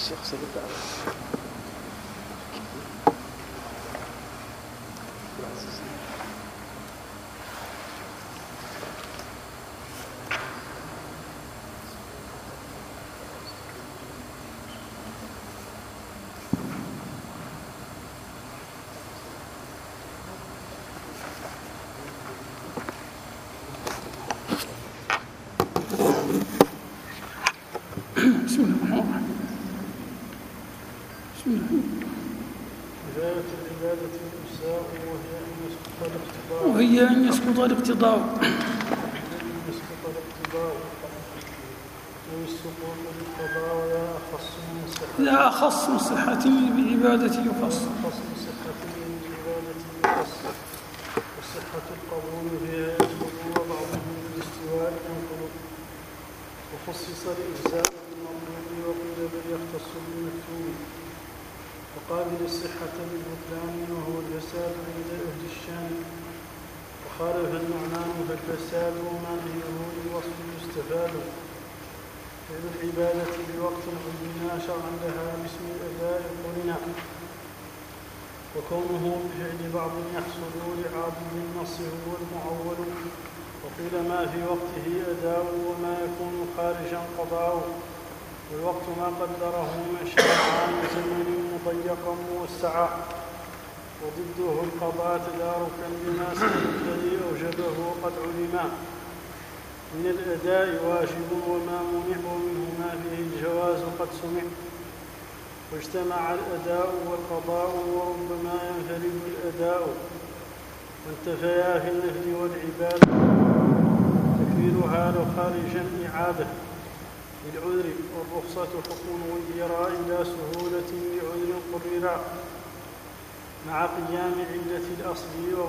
الشيخ سيد وهي أن يسقط الاقتضاء لا أخص من صحة بالعبادة يخص وصحة القبول فيها يجب وبعضهم بالاستواء ينقل وخصص الإجزاء بالمطلوب وقيل بل يختص بالمكتوب وقابل الصحة بالبطلان وهو الفساد عند أهل الشام وخالف النعمان فالفساد ومعنيه للوصف يستفاد فعل العبادة بوقت عينا شرعا لها باسم الأداء قرنا وكونه بفعل بعض يحصل لعاضد النص هو المعول وقيل ما في وقته أداء وما يكون خارجا قضاء والوقت ما قدره من شاء عن زمن مضيقا موسعا وضده القضاء تداركا بما الذي أوجبه قد علما من الأداء واجب وما منع ومنه ما فيه الجواز قد سمع واجتمع الأداء والقضاء وربما ينفرد الأداء وانتفيا في النفل والعبادة تكفيرها لو خارجا إعادة للعذر والرخصة حكم وإجراء إلى سهولة لعذر قررا مع قيام علة الأصل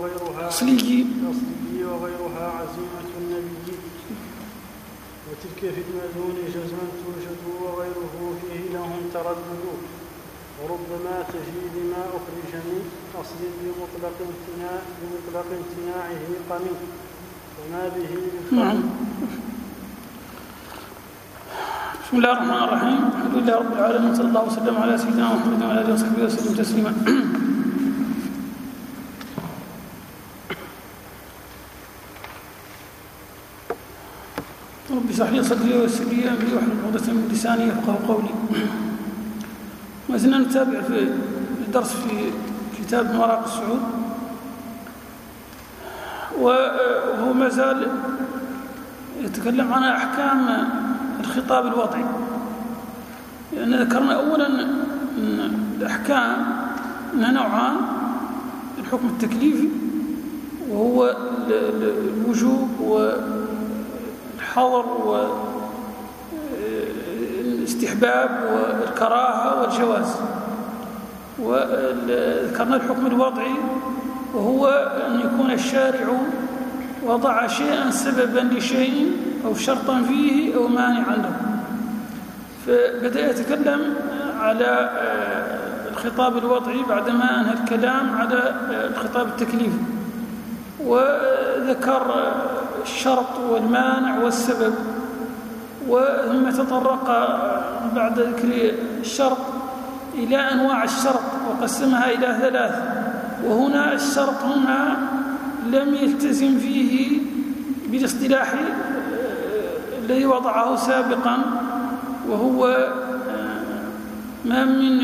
وغيرها عزيمة النبي وتلك في المأذون جزما توجد وغيره فيه لهم تردد وربما تجي لما أخرج من أصل بمطلق امتناعه قمي وما به للفرق. بسم الله الرحمن الرحيم الحمد لله رب العالمين صلى الله وسلم على سيدنا محمد وعلى آله وصحبه وسلم تسليما. رب اشرح لي صدري ويسر لي امري واحلل عقدة من لساني يفقهوا قولي. وزلنا نتابع في الدرس في كتاب مراق السعود وهو ما زال يتكلم عن أحكام الخطاب الوضعي لأن ذكرنا أولا أن الأحكام أنها نوعان الحكم التكليفي وهو الوجوب والحظر والاستحباب والكراهة والجواز وذكرنا الحكم الوضعي وهو أن يكون الشارع وضع شيئا سببا لشيء أو شرطا فيه أو مانعا له فبدأ يتكلم على الخطاب الوضعي بعدما أنهى الكلام على الخطاب التكليفي وذكر الشرط والمانع والسبب وثم تطرق بعد ذكر الشرط إلى أنواع الشرط وقسمها إلى ثلاث وهنا الشرط هنا لم يلتزم فيه بالاصطلاح الذي وضعه سابقا وهو ما من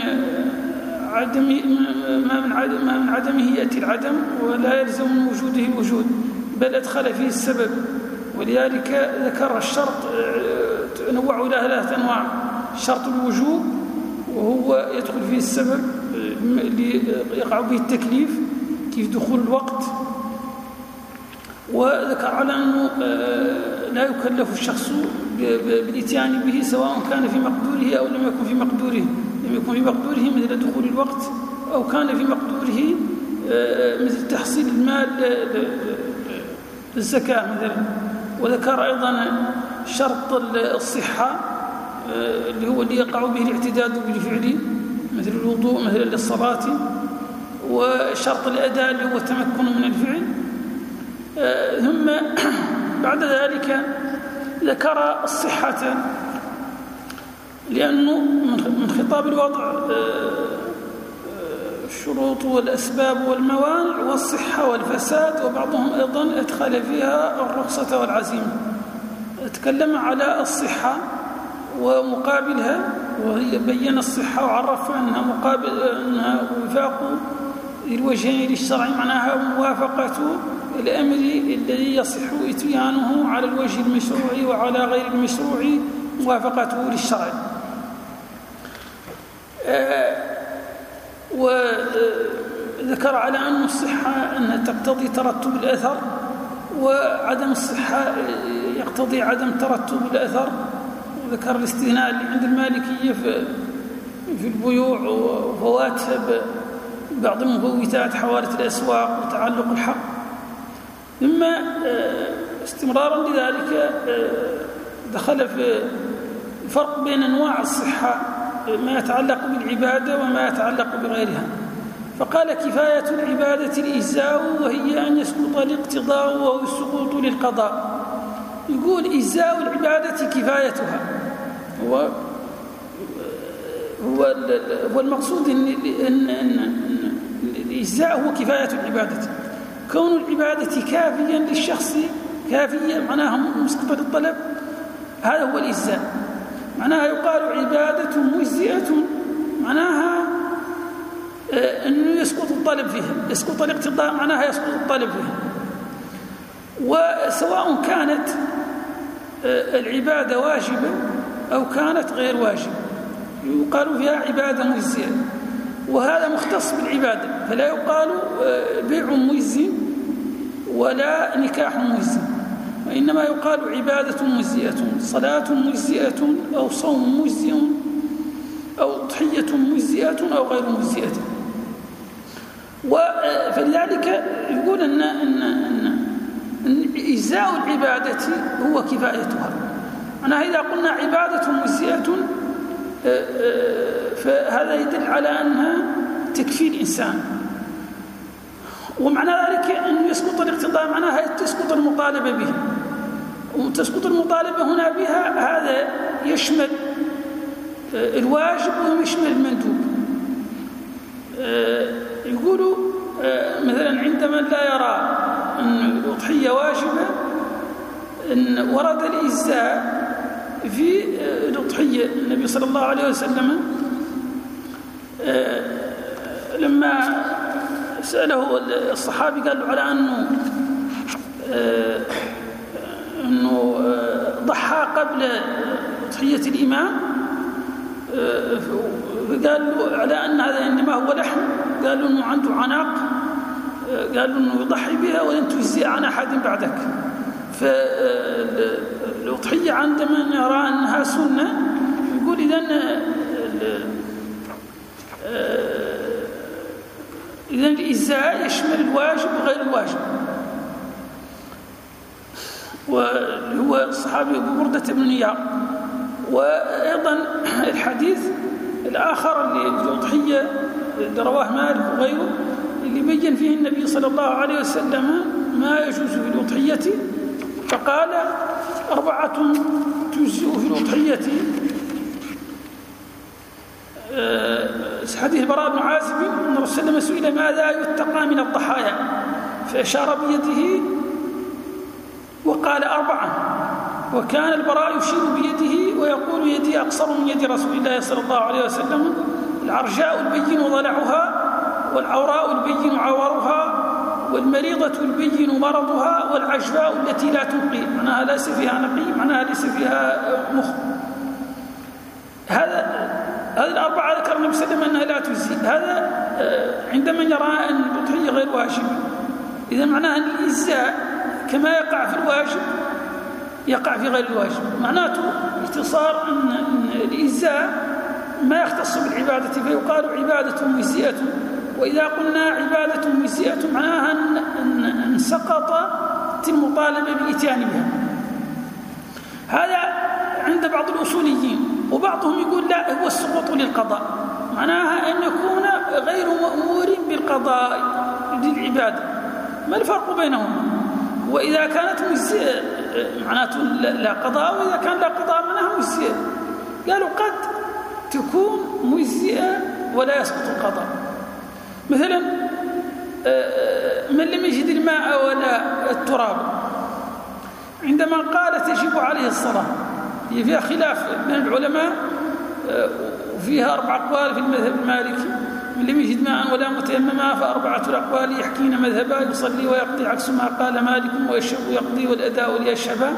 عدمه يأتي العدم ولا يلزم من وجوده الوجود بل أدخل فيه السبب ولذلك ذكر الشرط نوع إلى ثلاث أنواع شرط الوجوب وهو يدخل فيه السبب اللي يقع به التكليف كيف دخول الوقت وذكر على أنه لا يكلف الشخص بالإتيان به سواء كان في مقدوره أو لم يكن في مقدوره مثل دخول الوقت أو كان في مقدوره مثل تحصيل المال للزكاة مثلا وذكر أيضا شرط الصحة اللي هو اللي يقع به الاعتداد بالفعل مثل الوضوء مثل للصلاة وشرط الأداء اللي هو التمكن من الفعل ثم بعد ذلك ذكر الصحة لأنه من خطاب الوضع الشروط والأسباب والموانع والصحة والفساد، وبعضهم أيضا أدخل فيها الرخصة والعزيمة. تكلم على الصحة ومقابلها، وهي بين الصحة وعرف أنها وفاق الوجهين للشرع، معناها موافقة الأمر الذي يصح إتيانه على الوجه المشروع وعلى غير المشروع موافقته للشرع. وذكر على أن الصحة أنها تقتضي ترتب الأثر، وعدم الصحة يقتضي عدم ترتب الأثر. وذكر الاستثناء اللي عند المالكية في البيوع وفواتها بعض المفوتات حوالة الأسواق وتعلق الحق. ثم استمرارا لذلك دخل في الفرق بين أنواع الصحة، ما يتعلق بالعبادة وما يتعلق بغيرها. فقال كفاية العبادة الإجزاء، وهي أن يسقط الاقتضاء وهو السقوط للقضاء. يقول إجزاء العبادة كفايتها، هو المقصود أن الإجزاء هو كفاية العبادة، كون العبادة كافيا للشخص، كافية معناها مسقطة للطلب، هذا هو الإجزاء. معناها يقال عبادة مجزئة، معناها أنه يسقط الطلب فيها، يسقط الاقتضاء معناها يسقط الطلب فيها. وسواء كانت العبادة واجبة أو كانت غير واجبة يقال فيها عبادة مجزئة، وهذا مختص بالعبادة، فلا يقال بيع مجزئ ولا نكاح مجزئ، وإنما يقال عبادة مجزئة، صلاة مجزئة أو صوم مجزئ أو ضحية مجزئة أو غير مجزئة. فلذلك يقول أن إجزاء العبادة هو كفايتها. معناها إذا قلنا عبادة مجزئة فهذا يدل على أنها تكفي الإنسان، ومعنى ذلك أن يسقط الاقتضاء معناها تسقط المطالبة به، وتسقط المطالبة هنا بها هذا يشمل الواجب ويشمل المندوب. يقولوا مثلا عندما لا يرى أن الأضحية واجبة، أن ورد الإجزاء في الأضحية. النبي صلى الله عليه وسلم لما سأله الصحابي قال له على أنه ضحى قبل أضحية الإمام، قال له على أن هذا إنما هو لحم، قال له أنه عنده عناق، قال له أنه يضحي بها ولن تجزي عن أحد بعدك. فالأضحية عندما يرى أنها سنة يقول إذن الإجزاء يشمل الواجب وغير الواجب. وهو الصحابي أبو بردة بن نيار. وأيضا الحديث الآخر اللي الأضحية اللي رواه مالك وغيره اللي بين فيه النبي صلى الله عليه وسلم ما يجوز في الأضحية، فقال 4 تجزئ في الأضحية. حديث البراء بن عازب أن الرسول صلى الله عليه وسلم سئل ماذا يتقى من الضحايا، فأشار بيده وقال 4، وكان البراء يشير بيده ويقول يدي أقصر من يد رسول الله صلى الله عليه وسلم: العرجاء البين ضلعها، والعوراء البين عورها، والمريضة البين مرضها، والعجفاء التي لا تنقي، معناها ليس فيها نقي، معناها ليس فيها مخ. هذه 4 ذكر النبي صلى الله عليه وسلم أنها لا تجزي. هذا عندما يرى أن الأضحية غير واجبة، إذا معناها أن الإجزاء كما يقع في الواجب يقع في غير الواجب. معناته اختصار أن الإجزاء ما يختص بالعبادة، فيقال عبادة مجزئة. وإذا قلنا عبادة مجزئة معناها أن سقطت المطالبة بالإتيان بها. هذا عند بعض الأصوليين، وبعضهم يقول لا، هو السقوط للقضاء، معناها أن يكون غير مأمور بالقضاء للعبادة. ما الفرق بينهما؟ وإذا كانت مجزئة معناته لا قضاء، وإذا كان لا قضاء معناها مجزئة. قالوا قد تكون مجزئ ولا يسقط القضاء. مثلا من لم يجد الماء ولا التراب عندما قال تجب عليه الصلاة، هي فيها خلاف بين العلماء وفيها 4 أقوال في المذهب المالكي، من لم يجد ماء ولا متيمما ف4 الأقوال يحكين مذهبا، يصلي ويقضي عكس ما قال مالك، ويشرب ويقضي والأداء ليشهبا.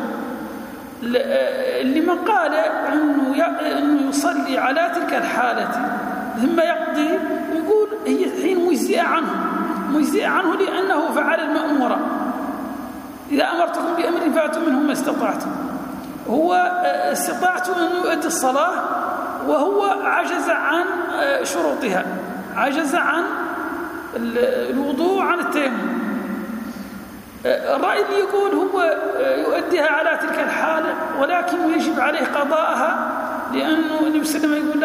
لمن قال أنه يصلي على تلك الحالة ثم يقضي، يقول هي حين مجزئة عنه لأنه فعل المأمور. إذا أمرتكم بأمر فأتوا منه ما استطعتم، هو استطاعته أن يؤدي الصلاة وهو عجز عن شروطها، عجز عن الوضوء عن التيمم. الرأي اللي يقول هو يؤديها على تلك الحالة ولكن يجب عليه قضاءها، لأنه النبي صلى الله عليه وسلم يقول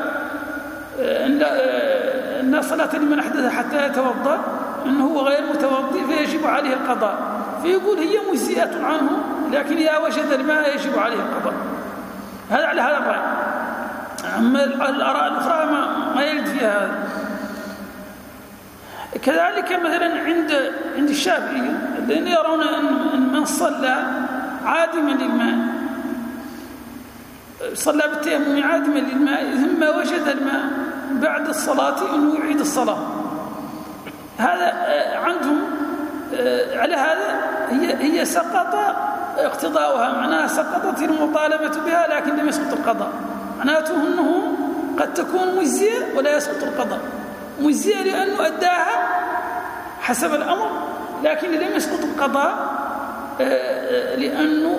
لا صلاة لمن أحدث حتى يتوضأ، أنه هو غير متوضئ فيجب عليه القضاء، فيقول هي مجزئة عنه، لكن إذا وجد الماء يجب عليه القضاء. هذا على هذا الرأي. أما الآراء الأخرى ما يرد فيها هذا. كذلك مثلا عند الشافعي الذين يرون أن من صلى عادما للماء، صلى بالتيمم عادما للماء ثم وجد الماء بعد الصلاة أنه يعيد الصلاة، هذا عندهم على هذا هي سقط اقتضاؤها، معناها سقطت المطالبة بها لكن لم يسقط القضاء. معناته أنه قد تكون مجزية ولا يسقط القضاء، مجزية لأنه أداها حسب الأمر لكن لم يسقط القضاء لأنه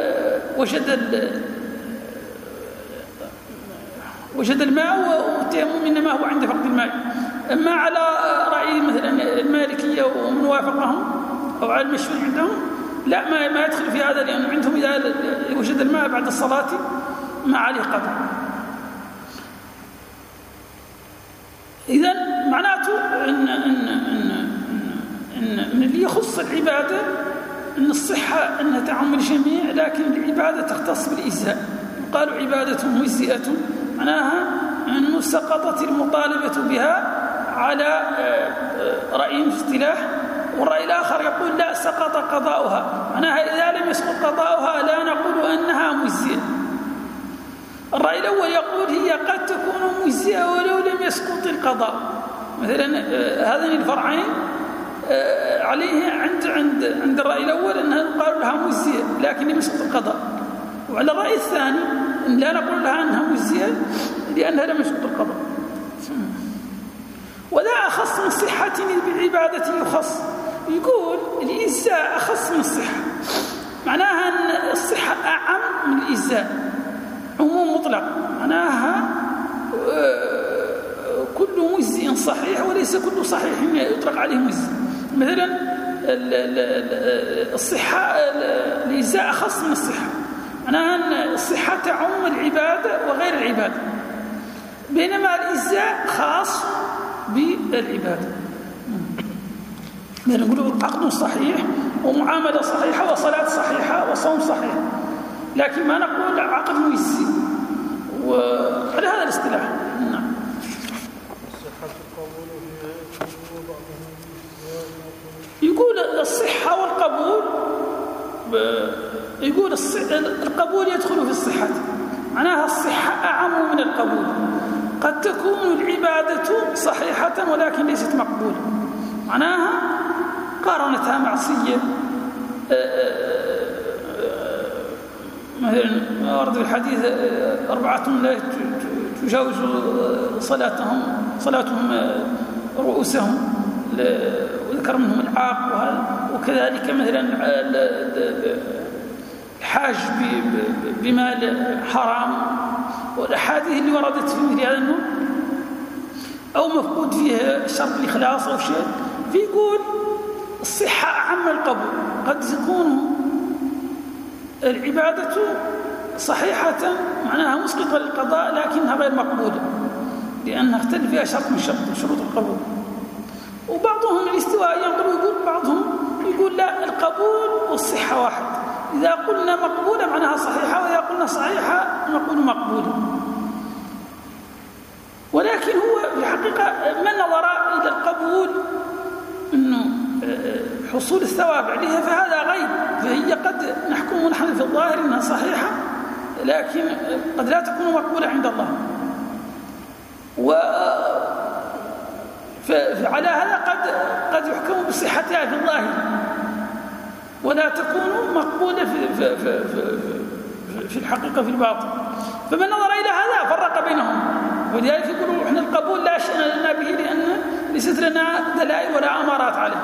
وجد الماء والتيمم إنما هو عند فقد الماء. أما على رأي مثلا المالكية ومن وافقهم أو على المشهور عندهم لا، ما يدخل في هذا، لأن عندهم إذا وجد الماء بعد الصلاة ما عليه قضاء. إذن معناته إن من اللي يخص العبادة أن الصحة أنها تعم الجميع، لكن العبادة تختص بالإجزاء. قالوا عبادة مجزئة، معناها أنه سقطت المطالبة بها على رأي الاصطلاح، والرأي الآخر يقول لا، سقط قضاؤها، معناها إذا لم يسقط قضاؤها لا نقول أنها مجزئة. الرأي الأول يقول هي قد تكون مجزئة ولو لم يسقط القضاء. مثلا هذين الفرعين عليه عند الرأي الأول أنها قالوا لها مجزئة لكن لم يسقط القضاء، وعلى الرأي الثاني إن لا نقول لها أنها مجزئة لأنها لم يسقط القضاء. ولا أخص من صحة بالعبادة يخص، يقول الإجزاء أخص من الصحة، معناها أن الصحة أعم من الإجزاء، عموم مطلق، معناها كل مجزئ صحيح وليس كل صحيح يطلق عليه مجزئ. مثلا الصحة الإجزاء أخص من الصحة، معناها أن الصحة تعم العبادة وغير العبادة، بينما الإجزاء خاص بالعبادة. نقول عقد صحيح ومعاملة صحيحة وصلاة صحيحة وصوم صحيح، لكن ما نقول عقد مجزي، وعلى هذا الاصطلاح. نعم. يقول الصحة والقبول، يقول القبول يدخل في الصحة، معناها الصحة أعم من القبول. قد تكون العبادة صحيحة ولكن ليست مقبولة، معناها قارنتها معصية. مثلا ورد في الحديث 4 لا تجاوز صلاتهم رؤوسهم، وذكر منهم العاق، وكذلك مثلا الحاج بمال حرام، والأحاديث اللي وردت في مثل هذا النوع، أو مفقود فيه شرط الإخلاص أو شيء، فيقول الصحة أعم القبول. قد تكون العبادة صحيحة معناها مسقطة للقضاء لكنها غير مقبولة لأنها اختلف فيها شرط من شروط القبول. وبعضهم الاستواء يقول بعضهم يقول لا، القبول والصحة واحد، إذا قلنا مقبولة معناها صحيحة، وإذا قلنا صحيحة نقول مقبولة. حصول الثواب عليها فهذا غيب، فهي قد نحكم نحن في الظاهر أنها صحيحة لكن قد لا تكون مقبولة عند الله. فعلى هذا قد يحكم بصحتها في الظاهر ولا تكون مقبولة في الحقيقة في الباطن. فمن نظر إلى هذا فرق بينهم، ولذلك يقولوا إحنا القبول لا شأن لنا به لأن ليست لنا دلائل ولا أمارات عليه.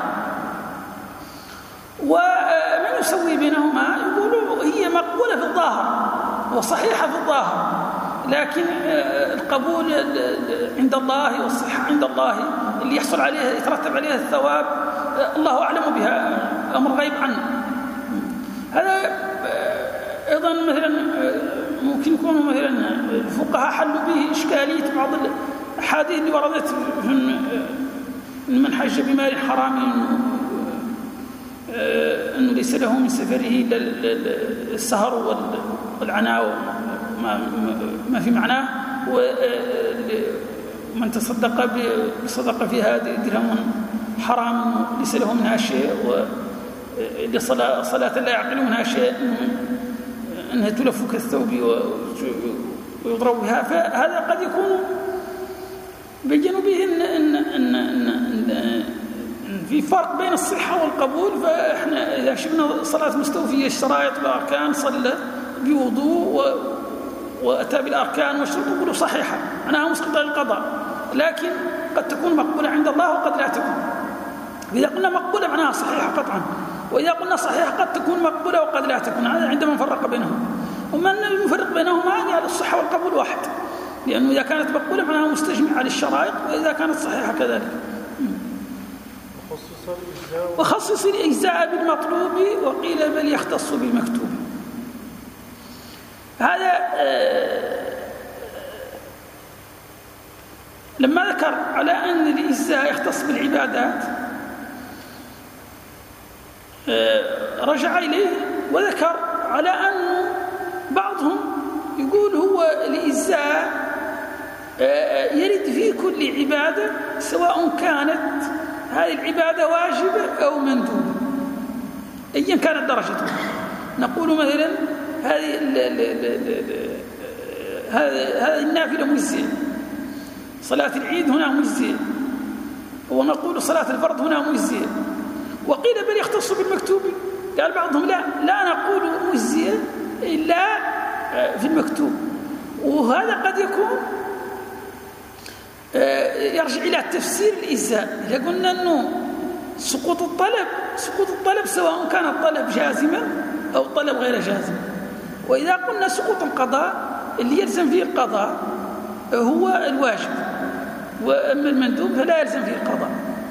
ومن يسوي بينهما يقولوا هي مقبولة في الظاهر وصحيحة في الظاهر، لكن القبول عند الله والصحة عند الله اللي يحصل عليها يترتب عليها الثواب الله أعلم بها، أمر غيب عنه. هذا أيضا مثلا ممكن يكونوا مثلا الفقهاء حلوا به إشكالية بعض الأحاديث اللي وردت من حج بمال حرام أنه ليس له من سفره إلا السهر والعناء ما في معناه، ومن تصدق بصدقة فيها درهم حرام ليس له منها شيء، صلاة لا يعقل منها شيء أنها تلف كالثوب ويضرب بها. فهذا قد يكون بينوا به إن في فرق بين الصحة والقبول. فإحنا إذا شفنا صلاة مستوفية الشرائط والأركان صلى بوضوء وأتى بالأركان والشروط نقول صحيحة معناها مسقطة للقضاء، لكن قد تكون مقبولة عند الله وقد لا تكون. إذا قلنا مقبولة معناها صحيحة قطعا، وإذا قلنا صحيحة قد تكون مقبولة وقد لا تكون. هذا عندما نفرق بينهم، ومن يفرق بينهما يعني الصحة والقبول واحد، لأنه إذا كانت مقبولة معناها مستجمعة للشرائط، وإذا كانت صحيحة كذلك. وخصص الإجزاء بالمطلوب وقيل بل يختص بالمكتوب. هذا لما ذكر على أن الإجزاء يختص بالعبادات رجع إليه وذكر على أن بعضهم يقول هو الإجزاء يرد في كل عبادة سواء كانت هذه العبادة واجبة أو مندوبة أيا كانت درجتها. نقول مثلا هذه النافلة مجزئة، صلاة العيد هنا مجزئة، ونقول صلاة الفرض هنا مجزئة. وقيل بل يختص بالمكتوب، قال بعضهم لا نقول مجزئة إلا في المكتوب. وهذا قد يكون يرجع إلى تفسير الإجزاء. إذا قلنا أنه سقوط الطلب سواء كان الطلب جازما أو الطلب غير جازم. وإذا قلنا سقوط القضاء اللي يلزم فيه القضاء هو الواجب، وأما المندوب فلا يلزم فيه القضاء.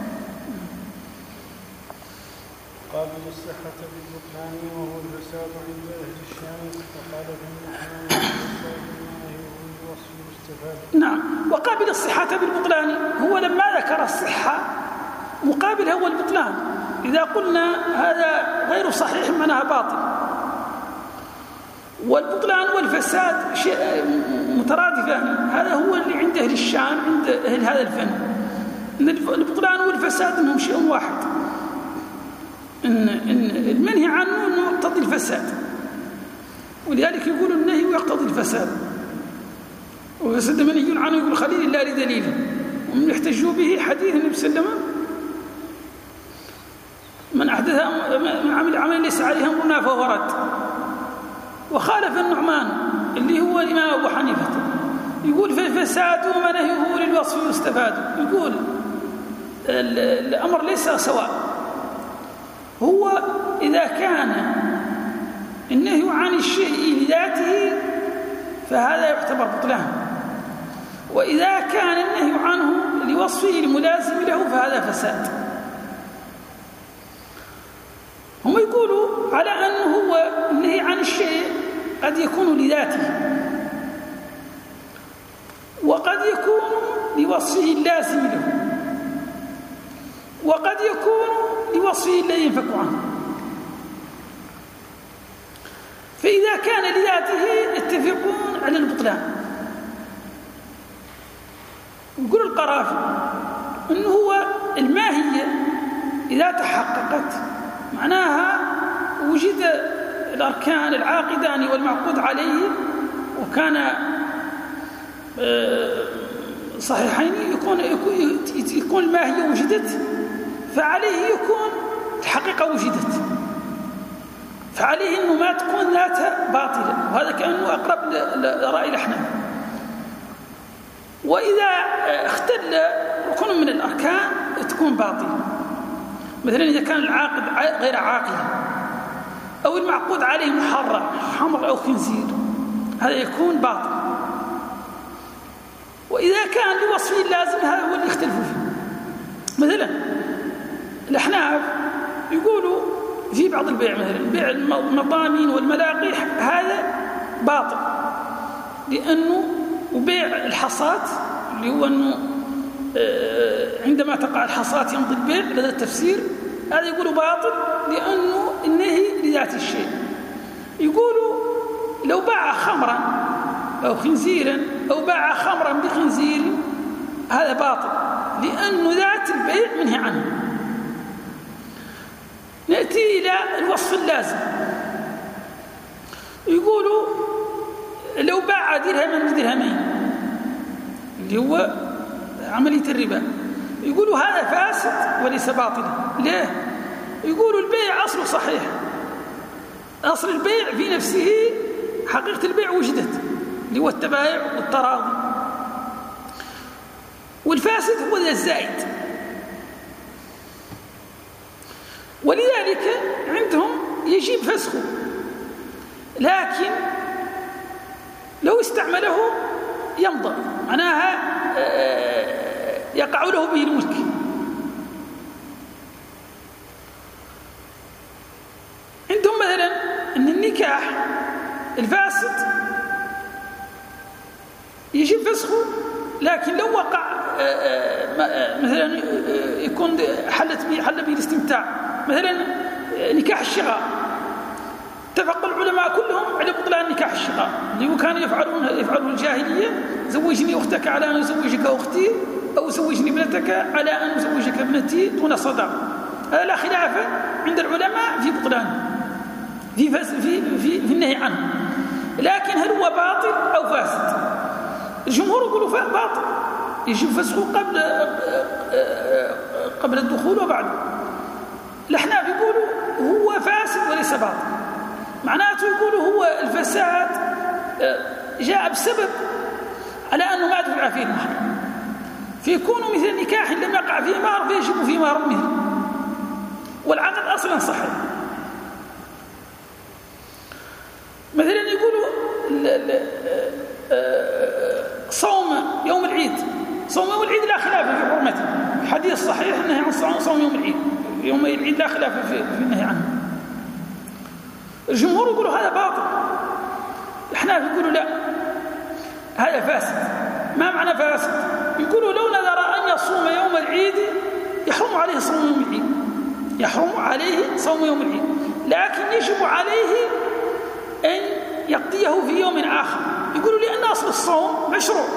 قابل الصحة بالبطلان وهو الفساد عند أهل الشام، وقال ابن نعم. وقابل الصحة بالبطلان هو لما ذكر الصحة مقابل هو البطلان. إذا قلنا هذا غير صحيح معناها باطل، والبطلان والفساد شيء مترادفان. هذا هو اللي عند أهل الشام عند أهل هذا الفن، إن البطلان والفساد إنهم شيء واحد، إن المنهي عنه إنه يقتضي الفساد، ولذلك يقول النهي يقتضي الفساد. وفسد منهي عنه يقول خليل الله لدليله. ومن يحتجوا به حديث النبي صلى الله عليه وسلم من عمل عمل ليس عليه أمرنا فهو رد. وخالف النعمان اللي هو الإمام أبو حنيفة يقول فالفساد ونهيه للوصف يستفاد. يقول الأمر ليس سواء، هو إذا كان النهي عن الشيء لذاته فهذا يعتبر بطلان، وإذا كان النهي عنه لوصفه الملازم له فهذا فساد. هم يقولوا على أنه هو النهي عن الشيء قد يكون لذاته وقد يكون لوصفه اللازم له وقد يكون لوصفه الذي ينفك عنه. فإذا كان لذاته يتفقون على البطلان. يقول القرافي أنه هو الماهية إذا تحققت معناها وجد الأركان العاقدان والمعقود عليه وكان صحيحين، يكون الماهية وجدت، فعليه يكون الحقيقة وجدت، فعليه أنه ما تكون ذاتها باطلة، وهذا كأنه أقرب لرأي الأحناف. وإذا اختل ركن من الأركان تكون باطلة، مثلا إذا كان العاقد غير عاقل أو المعقود عليه محرم حمر أو خنزير، هذا يكون باطل. وإذا كان لوصفه اللازم هذا هو اللي يختلفوا فيه. مثلا الأحناف يقولوا في بعض البيع، مثلا بيع المضامين والملاقيح هذا باطل، لأنه وبيع الحصات اللي هو أنه عندما تقع الحصات يمضي البيع لدى التفسير، هذا يقولوا باطل لأنه النهي لذات الشيء. يقولوا لو باع خمرا أو خنزيرا أو باع خمرا بخنزير هذا باطل لأنه ذات البيع منهي عنه. نأتي إلى الوصف اللازم، يقولوا لو باع درهما بدرهمين اللي هو عملية الربا، يقولوا هذا فاسد وليس باطلا. ليه؟ يقولوا البيع أصله صحيح، أصل البيع في نفسه حقيقة البيع وجدت اللي هو التبايع والتراضي، والفاسد هو ذا الزائد. ولذلك عندهم يجب فسخه، لكن لو استعمله يمضى، معناها يقع له به الملك. عندهم مثلا أن النكاح الفاسد يجب فسخه، لكن لو وقع مثلا يكون حل به الاستمتاع، مثلا نكاح الشغار، اتفق العلماء كلهم على بطلان نكاح الشغار اللي هو كانوا يفعلون الجاهلية، زوجني أختك على أن أزوجك أختي، أو زوجني ابنتك على أن أزوجك ابنتي دون صداق. هذا لا خلاف عند العلماء في بطلانه، في النهي عنه. لكن هل هو باطل أو فاسد؟ الجمهور يقولوا باطل، يجب فسخه قبل الدخول وبعده. الأحناف يقولوا هو فاسد وليس باطل، معناته يقولوا هو الفساد جاء بسبب على أنه ما دفع فيه المهر، فيكون مثل نكاح لم يقع فيه مهر فيجب فيه مهر مثله، والعقد أصلا صحيح. مثلا يقولوا صوم يوم العيد، صوم يوم العيد لا خلاف في حرمته، الحديث صحيح النهي عن صوم يوم العيد، يوم العيد لا خلاف في النهي عنه. الجمهور يقولوا هذا باطل، الأحناف يقولوا لا هذا فاسد. ما معنى فاسد؟ يقولوا لو نذر أن يصوم يوم العيد يحرم عليه صوم يوم العيد، يحرم عليه صوم يوم العيد، لكن يجب عليه أن يقضيه في يوم آخر. يقولوا لأن أصل الصوم مشروع،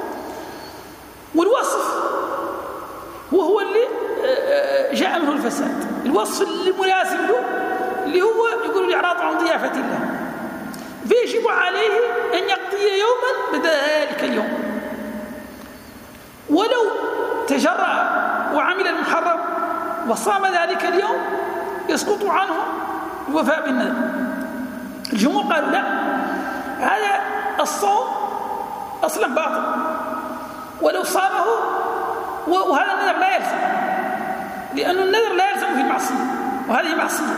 والوصف وهو اللي جاء منه الفساد، الوصف الملازم له اللي هو يقولوا الإعراض عن ضيافة الله، فيجب عليه أن يقضي يوما بدل ذلك اليوم، ولو تجرأ وعمل المحرم وصام ذلك اليوم يسقط عنه الوفاء بالنذر. الجمهور قالوا لا، هذا الصوم أصلا باطل، ولو صامه وهذا النذر لا يلزم، لأن النذر لا يلزم في المعصية، وهذه معصية،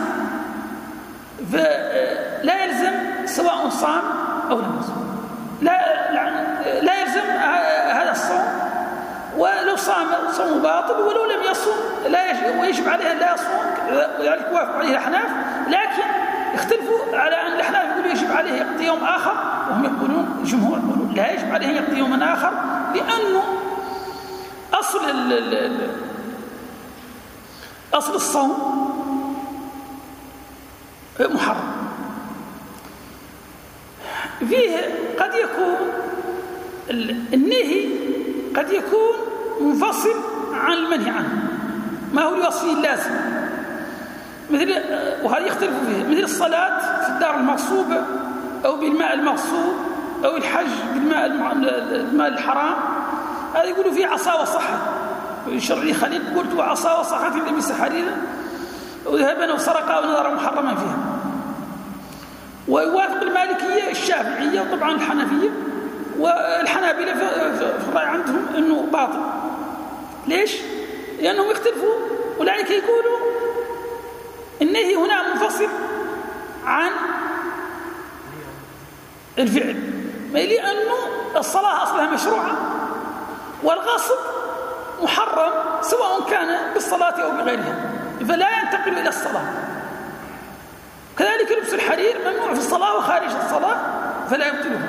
فلا يلزم سواء صام أو لم يصوم، لا يلزم هذا الصوم، ولو صام صوم باطل، ولو لم يصوم لا يجب، ويجب عليه أن لا يصوم، ولذلك وافق عليه الأحناف. لكن اختلفوا على أن الأحناف يقولوا يجب عليه يقضي يوم آخر، وهم يقولون الجمهور يقولون لا يجب عليه أن يقضي يوما آخر، لأنه أصل الصوم محرم. فيه قد يكون النهي قد يكون منفصل عن المنهي عنه، ما هو الوصف اللازم. مثل وهذا يختلف فيه، مثل الصلاة في الدار المغصوبة أو بالماء المغصوب أو الحج بالماء الماء الحرام، هذا يقولوا فيه عصا وصحة. الشرعي خليل قلت وعصا وصحة لبس حريرا وذهبا وسرقا ونظر محرما فيها. ويوافق المالكية الشافعية وطبعا الحنفية والحنابلة في الرأي عندهم أنه باطل. ليش؟ لأنهم يختلفوا، أولئك يقولوا النهي هنا منفصل عن الفعل، لأنه الصلاة أصلها مشروعة والغصب محرم سواء كان بالصلاة أو بغيرها، فلا ينتقل إلى الصلاة. كذلك لبس الحرير ممنوع في الصلاة وخارج الصلاة فلا يبطلها.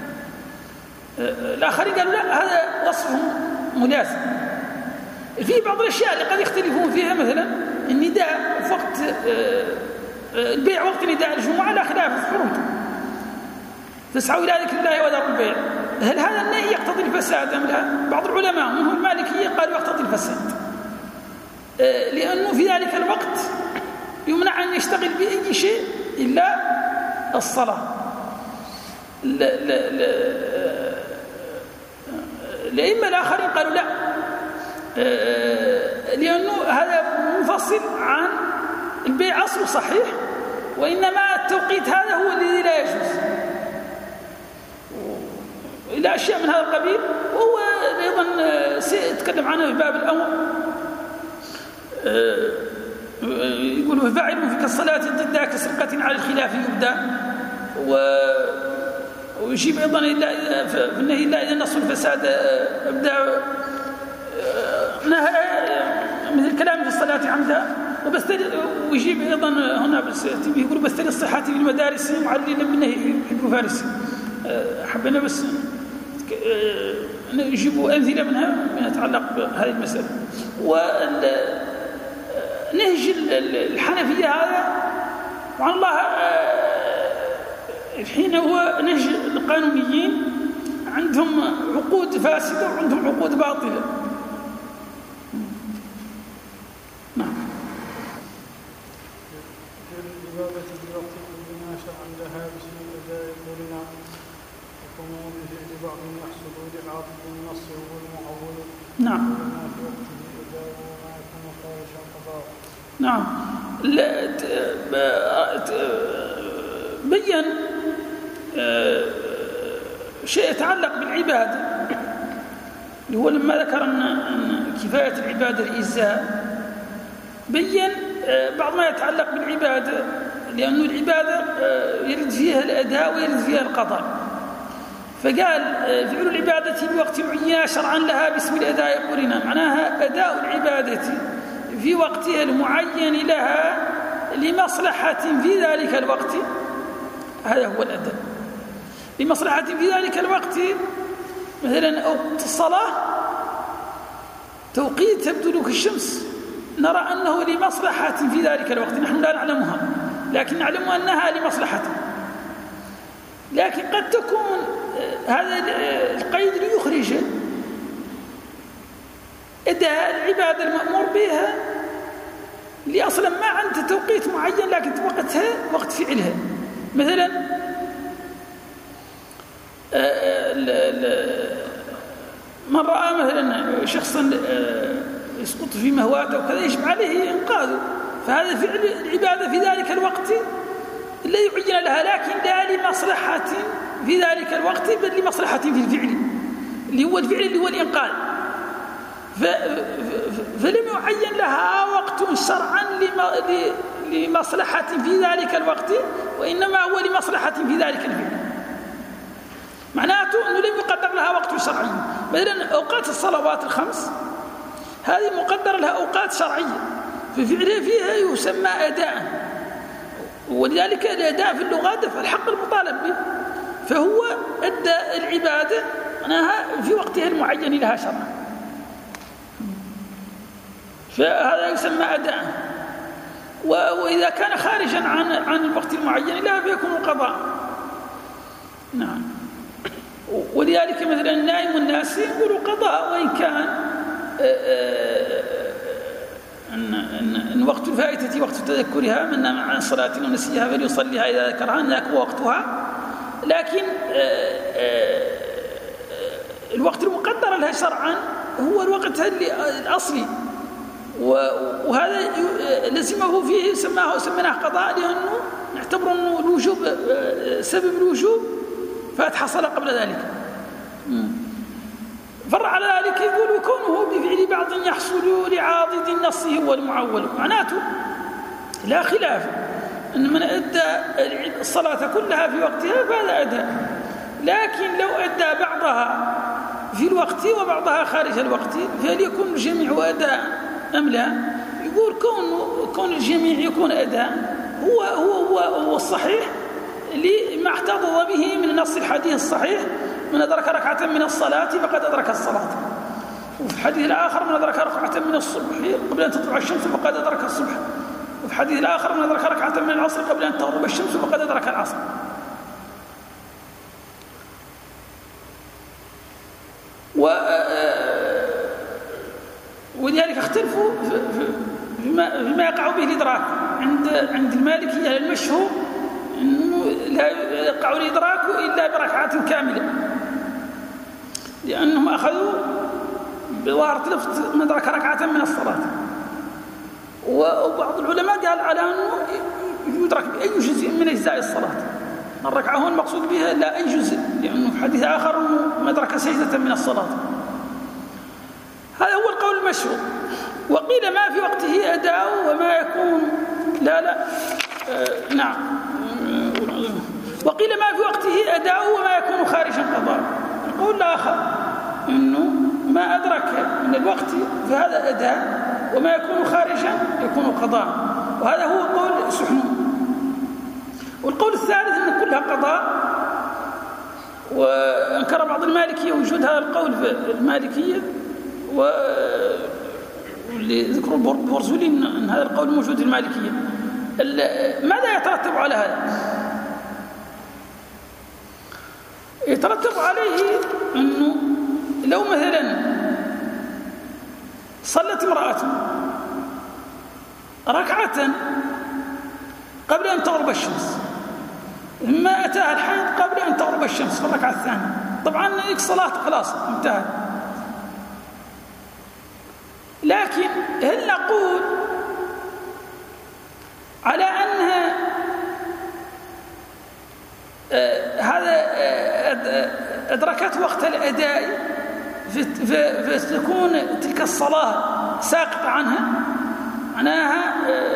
الآخرين قالوا لا، هذا وصفهم ملازم. في بعض الأشياء اللي قد يختلفون فيها، مثلا النداء في وقت البيع، وقت نداء الجمعة لا خلاف في حرمته، فاسعوا إلى ذكر الله وذروا البيع. هل هذا النهي يقتضي الفساد أم لا؟ بعض العلماء منهم المالكية قالوا يقتضي الفساد، لأنه في ذلك الوقت يمنع أن يشتغل بأي شيء إلا الصلاة. الأئمة الآخرين قالوا لا، لأنه هذا منفصل عن البيع، أصله صحيح، وإنما التوقيت هذا هو الذي لا يجوز إلى أشياء من هذا القبيل. وهو أيضا سيتكلم عنه في باب الأمر، يقول فاعل في كالصلاة ضد كسرقة على الخلاف يبدأ، ويجيب أيضا في النهي إلا إذا نص الفساد أبدأ مثل كلام في الصلاة عمدا، ويجيب أيضا هنا يقول بستري الصحة في المدارس معللا بالنهي حب فارس. حبنا بس يجيبوا أمثلة منها يتعلق بهذه المسألة. ونهج الحنفية هذا وعن الله الحين هو نهج القانونيين، عندهم عقود فاسدة وعندهم عقود باطلة. نعم. الإجابة بوقت كلنا شرعا لها باسم الأداء قرنا، وكونه بفعل بعض يحصل لعاطف النص هو المعول. نعم. وما في وقته أداء وما يكون خارجا قضاء. نعم. بين شيء يتعلق بالعبادة، اللي هو لما ذكر أن كفاية العبادة الإجزاء، بين بعض ما يتعلق بالعبادة، لأن العبادة يرد فيها الأداء ويرد فيها القضاء. فقال فعل العبادة بوقت معين شرعا لها باسم الأداء قرنا، معناها أداء العبادة في وقتها المعين لها لمصلحة في ذلك الوقت، هذا هو الأداء لمصلحة في ذلك الوقت. مثلا أوقات الصلاة توقيت تبدو لك الشمس، نرى أنه لمصلحة في ذلك الوقت، نحن لا نعلمها لكن نعلم أنها لمصلحة. لكن قد تكون هذا القيد ليخرج أداء العبادة المأمور بها لأصلا ما عند توقيت معين، لكن وقتها وقت فعلها. مثلا من رأى مثلا شخصا يسقط في مهواته وكذا يجب عليه إنقاذه، فهذا فعل العبادة في ذلك الوقت لا يعين لها، لكن لا لمصلحة في ذلك الوقت بل لمصلحة في الفعل اللي هو الفعل اللي هو الإنقاذ. فلم يعين لها وقت شرعا لمصلحة في ذلك الوقت، وإنما هو لمصلحة في ذلك الفعل. معناته أنه لم يقدر لها وقت شرعي. مثلا أوقات الصلوات الخمس هذه مقدر لها أوقات شرعية، ففعلها فيها يسمى أداء، ولذلك الأداء في اللغة دفع الحق المطالب به، فهو أدى العبادة معناها في وقتها المعين لها شرعا، فهذا يسمى أداء. وإذا كان خارجا عن الوقت المعين لها فيكون قضاء. نعم. ولذلك مثلا النائم والناس يقولوا قضاء، وإن كان أن وقت الفائتة وقت تذكرها، من نام عن صلاة ونسيها فليصليها إذا ذكرها، أنك وقتها. لكن الوقت المقدر لها شرعا هو الوقت الأصلي، وهذا لزمه فيه سميناه قضاء، لأنه نعتبر أنه الوجوب سبب الوجوب فات حصل قبل ذلك. فرع على ذلك يقول وكونه بفعل بعض يحصل لعاضد نصه والمعول، معناته لا خلاف أن من أدى الصلاة كلها في وقتها فهذا أداء، لكن لو أدى بعضها في الوقت وبعضها خارج الوقت فهل يكون الجميع أداء أم لا؟ يقول كون الجميع يكون أداء هو الصحيح لما احتفظ به من نص الحديث الصحيح: من أدرك ركعة من الصلاة فقد أدرك الصلاة. وفي الحديث الآخر: من أدرك ركعة من الصبح قبل أن تطلع الشمس فقد أدرك الصبح. وفي الحديث الآخر: من أدرك ركعة من العصر قبل أن تغرب الشمس فقد أدرك العصر. ولذلك اختلفوا فيما يقع به الإدراك. عند المالكية المشهور أنه لا يقع الإدراك إلا بركعات كاملة، لأنهم أخذوا بظاهرة لفظ من أدرك ركعة من الصلاة. وبعض العلماء قال على أنه يدرك بأي جزء من أجزاء الصلاة. الركعة هو المقصود بها لا أي جزء، لأنه في حديث آخر من أدرك سجدة من الصلاة. هذا هو القول المشهور. وقيل ما في وقته أداء وما يكون نعم. وقيل ما في وقته أداء وما يكون خارجا قضاء. القول الآخر إنه ما أدرك من الوقت فهذا أداء، وما يكون خارجا يكون قضاء، وهذا هو قول سحنون. والقول الثالث أن كلها قضاء، وأنكر بعض المالكية وجود هذا القول في المالكية، واللي ذكروا البرزولي أن هذا القول موجود في المالكية. ماذا يترتب على هذا؟ يترتب عليه أنه لو مثلا صلت امرأة ركعة قبل أن تغرب الشمس، ثم أتاها الحيض قبل أن تغرب الشمس في الركعة الثانية، طبعا الصلاة خلاص انتهت. لكن هل نقول على أنها هذا أدركت وقت الأداء فتكون تلك الصلاة ساقطة عنها معناها،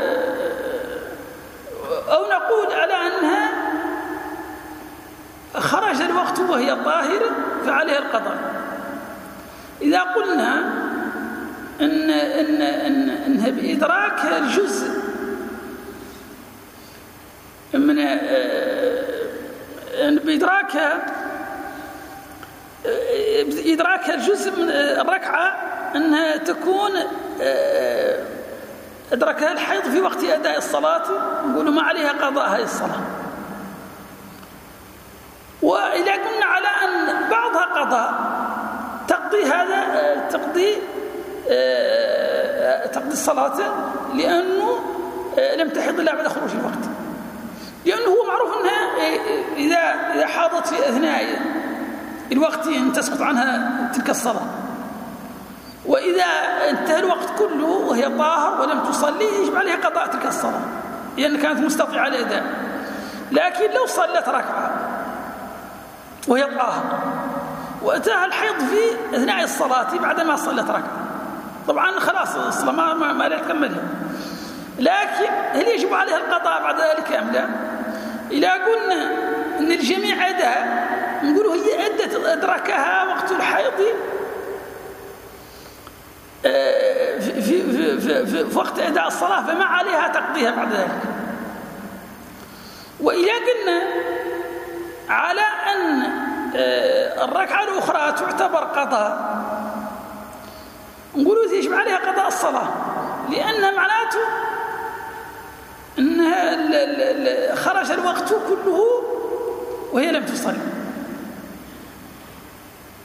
أو نقول على أنها خرج الوقت وهي طاهرة فعليها القضاء؟ إذا قلنا إنها بإدراك الجزء من بإدراك الجزء من الركعة أنها تكون أدركها الحيض في وقت أداء الصلاة، نقولوا ما عليها قضاء هذه الصلاة. وإذا قلنا على أن بعضها قضاء تقضي هذا تقضي الصلاة، لأنه لم تحض إلا بعد خروج الوقت، لأنه هو معروف أنها إذا حاضت في أثناء الوقت أن تسقط عنها تلك الصلاة، وإذا انتهى الوقت كله وهي طاهر ولم تصلي يجب عليها قضاء تلك الصلاة لأن كانت مستطيعة الأداء. لكن لو صلت ركعة وهي طاهر وأتاها الحيض في أثناء الصلاة بعدما صلت ركعة، طبعا خلاص الصلاة ما لا تكملها، لكن هل يجب عليها القضاء بعد ذلك أم لا؟ إذا قلنا أن الجميع أداء نقول هي أدركها وقت الحيض في وقت أداء الصلاة فما عليها تقضيها بعد ذلك. وإذا قلنا على أن الركعة الأخرى تعتبر قضاء نقول يجب عليها قضاء الصلاة، لأن معناته أنها خرج الوقت كله وهي لم تصلي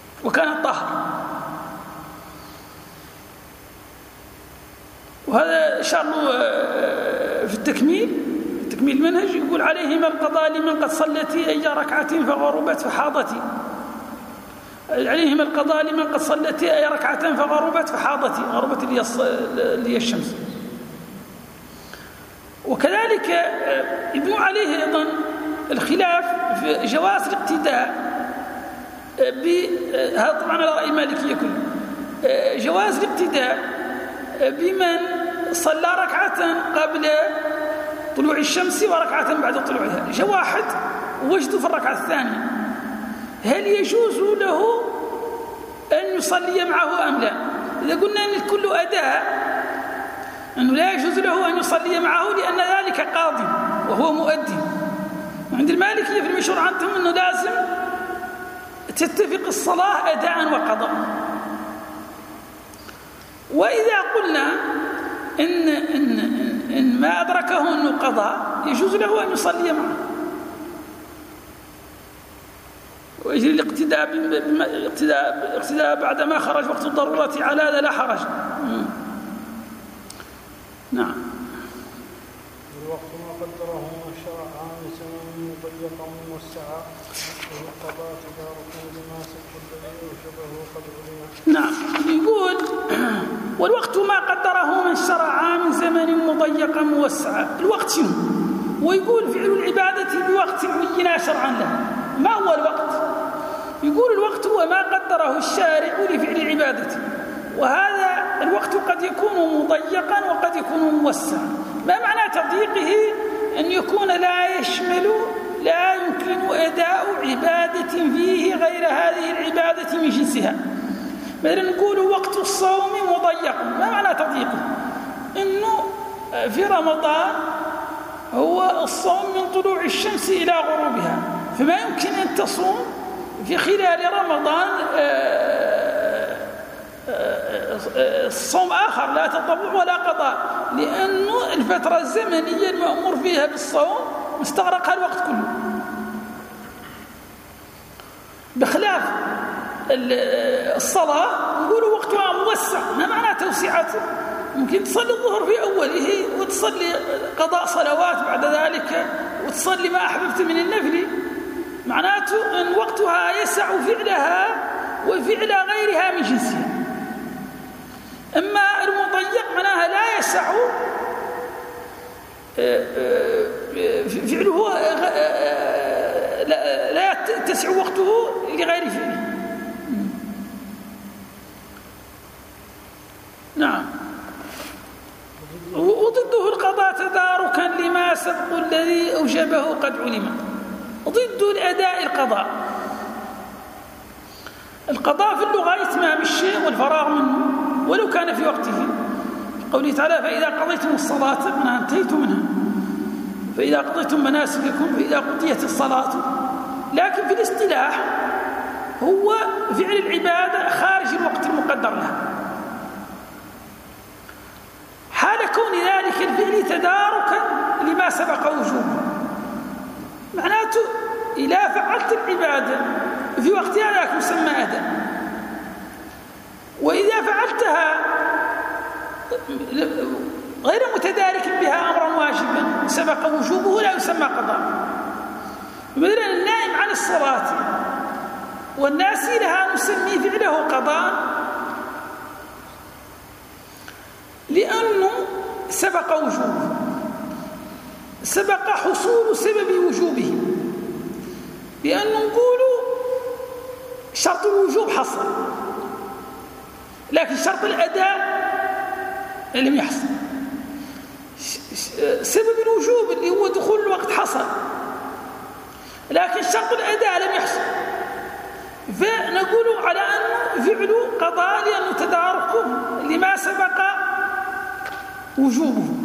وكانت طاهرة. وهذا في التكميل المنهج يقول عليهما القضاء لمن قد صلتي أي ركعة فغربت فحاضتي. عليهما القضاء لمن قد صلتي أي ركعة فغربت فحاضتي، غربت اللي هي الشمس. وكذلك يبنى عليه أيضا الخلاف في جواز الاقتداء هذا طبعا على رأي مالكية كله، جواز الاقتداء بمن صلى ركعة قبل طلوع الشمس وركعة بعد طلوعها. جاء واحد وجده في الركعة الثانية، هل يجوز له أن يصلي معه أم لا؟ إذا قلنا أن كل أداء أنه لا يجوز له أن يصلي معه لأن ذلك قاضي وهو مؤدي. عند المالكية في المشهور عندهم أنه لازم تتفق الصلاة أداء وقضاء. وإذا قلنا إن ما أدركه أنه قضاء يجوز له أن يصلي معه ويجري الاقتداء بعدما خرج وقت الضرورة على هذا لا حرج. نعم. الوقت ما قدره من شرع عن زمن مضيقا موسعا والقضاء تدارك لما سبق الذي أوجبه قد علم. نعم. يقول والوقت ما قدره من شرع من زمن مضيقا موسعا. الوقت شنو؟ ويقول فعل العبادة بوقت عين شرعا له. ما هو الوقت؟ يقول الوقت هو ما قدره الشارع لفعل العبادة، وهذا الوقت قد يكون مضيقا وقد يكون موسعا. ما معنى تضييقه؟ أن يكون لا يمكن أداء عبادة فيه غير هذه العبادة من جنسها. مثلا نقول وقت الصوم مضيق. ما معنى تضييقه؟ إنه في رمضان هو الصوم من طلوع الشمس إلى غروبها، فما يمكن أن تصوم في خلال رمضان الصوم آخر لا تطوع ولا قضاء، لأنه الفترة الزمنية المأمور فيها بالصوم مستغرقها الوقت كله. بخلاف الصلاة نقول وقتها موسع. ما معنى توسعته؟ ممكن تصلي الظهر في أوله وتصلي قضاء صلوات بعد ذلك وتصلي ما أحببت من النفل، معناته أن وقتها يسع فعلها وفعل غيرها من جنسها. أما المضيق معناها لا يسع فعله، لا يتسع وقته لغير فعله. نعم. وضده القضاء تداركا لما سبق الذي أوجبه قد علم. ضد الأداء القضاء في اللغة إتمام الشيء والفراغ منه ولو كان في وقته. قوله تعالى فإذا قضيتم الصلاة أنا انتهيتم منها، فإذا قضيتم مناسككم فإذا قضيت الصلاة. لكن في الاصطلاح هو فعل العبادة خارج الوقت المقدر لها، حال كون ذلك الفعل تداركا لما سبق وجوبه. معناته إذا فعلت العبادة في وقتها ذاك يسمى أداء، وإذا فعلتها غير متدارك بها أمرا واجبا سبق وجوبه لا يسمى قضاء. مثلا النائم عن الصلاة والناسي لها نسمي فعله قضاء لأنه سبق وجوبه، سبق حصول سبب وجوبه، لأنه نقول شرط الوجوب حصل لكن شرط الأداء لم يحصل. سبب الوجوب اللي هو دخول الوقت حصل لكن شرط الأداء لم يحصل، فنقول على أنه فعل قضاء لأنه تداركه لما سبق وجوبه.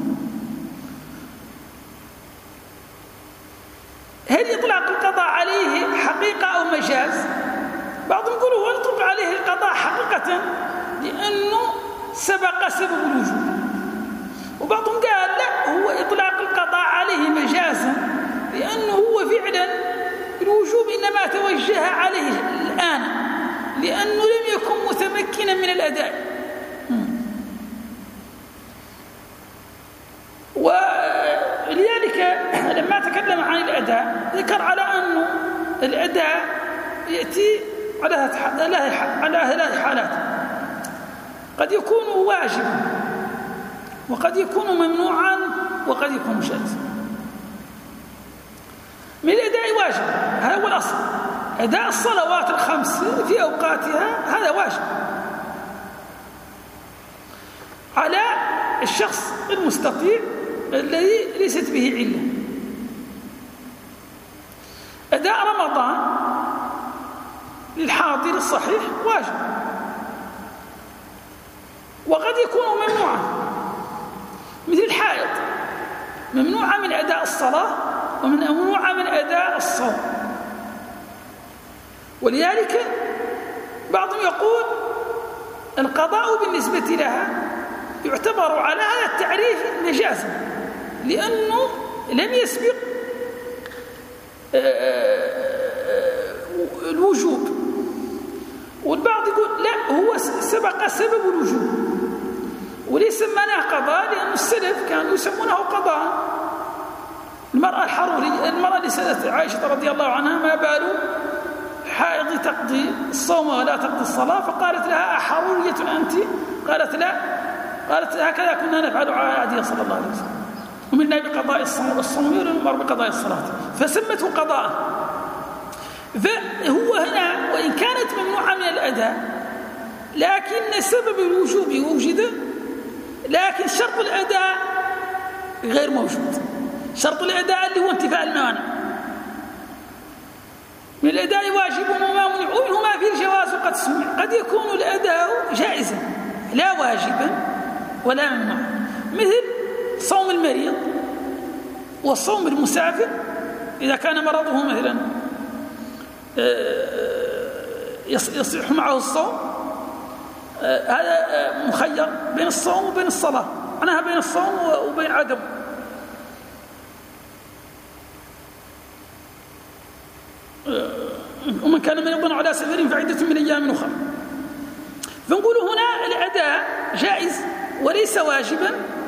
هل يطلق القضاء عليه حقيقة أو مجاز؟ بعضهم يقول هو يطلق عليه القضاء حقيقة لأنه سبق سبب الوجوب، وبعضهم قال لا، هو إطلاق القضاء عليه مجازا لأنه هو فعلا الوجوب إنما توجه عليه الآن لأنه لم يكن متمكنا من الأداء. الأداء يأتي على ثلاث حالات: قد يكون واجبا، وقد يكون ممنوعا، وقد يكون شاذا. من الأداء واجب، هذا هو الأصل. أداء الصلوات الخمس في أوقاتها هذا واجب على الشخص المستطيع الذي ليست به علة. أداء رمضان للحاضر الصحيح واجب، وقد يكون ممنوعا، مثل الحائض ممنوعة من أداء الصلاة وممنوعة من أداء الصوم. ولذلك بعضهم يقول القضاء بالنسبة لها يعتبر على هذا التعريف نجاسة، لأنه لم يسبق الوجوب. والبعض يقول لا، هو سبق سبب الوجوب وليس معناه قضاء، لأن السلف كانوا يسمونه قضاء. المرأة الحرورية، المرأة اللي سألت عائشة رضي الله عنها ما بال حائض تقضي الصوم ولا تقضي الصلاة، فقالت لها أحرورية أنت؟ قالت لا، قالت هكذا كنا نفعل على عهده صلى الله عليه وسلم، ومنا بقضاء الصوم والمر بقضاء الصلاة، فسمته قضاء. فهو هنا وإن كانت ممنوعة من الأداء لكن سبب الوجوب وجد، لكن شرط الأداء غير موجود. شرط الأداء اللي هو انتفاء الموانع. من الأداء واجب وما منع، ومنه ما فيه الجواز وقد سمع. قد يكون الأداء جائزا لا واجبا ولا ممنوع، مثل صوم المريض والصوم المسافر إذا كان مرضه مثلا يصح معه الصوم، هذا مخير بين الصوم وبين الصلاة، معناها بين الصوم وبين عدم. ومن كان مريضا على سفر فعدة من أيام أخرى. فنقول هنا الأداء جائز وليس واجبا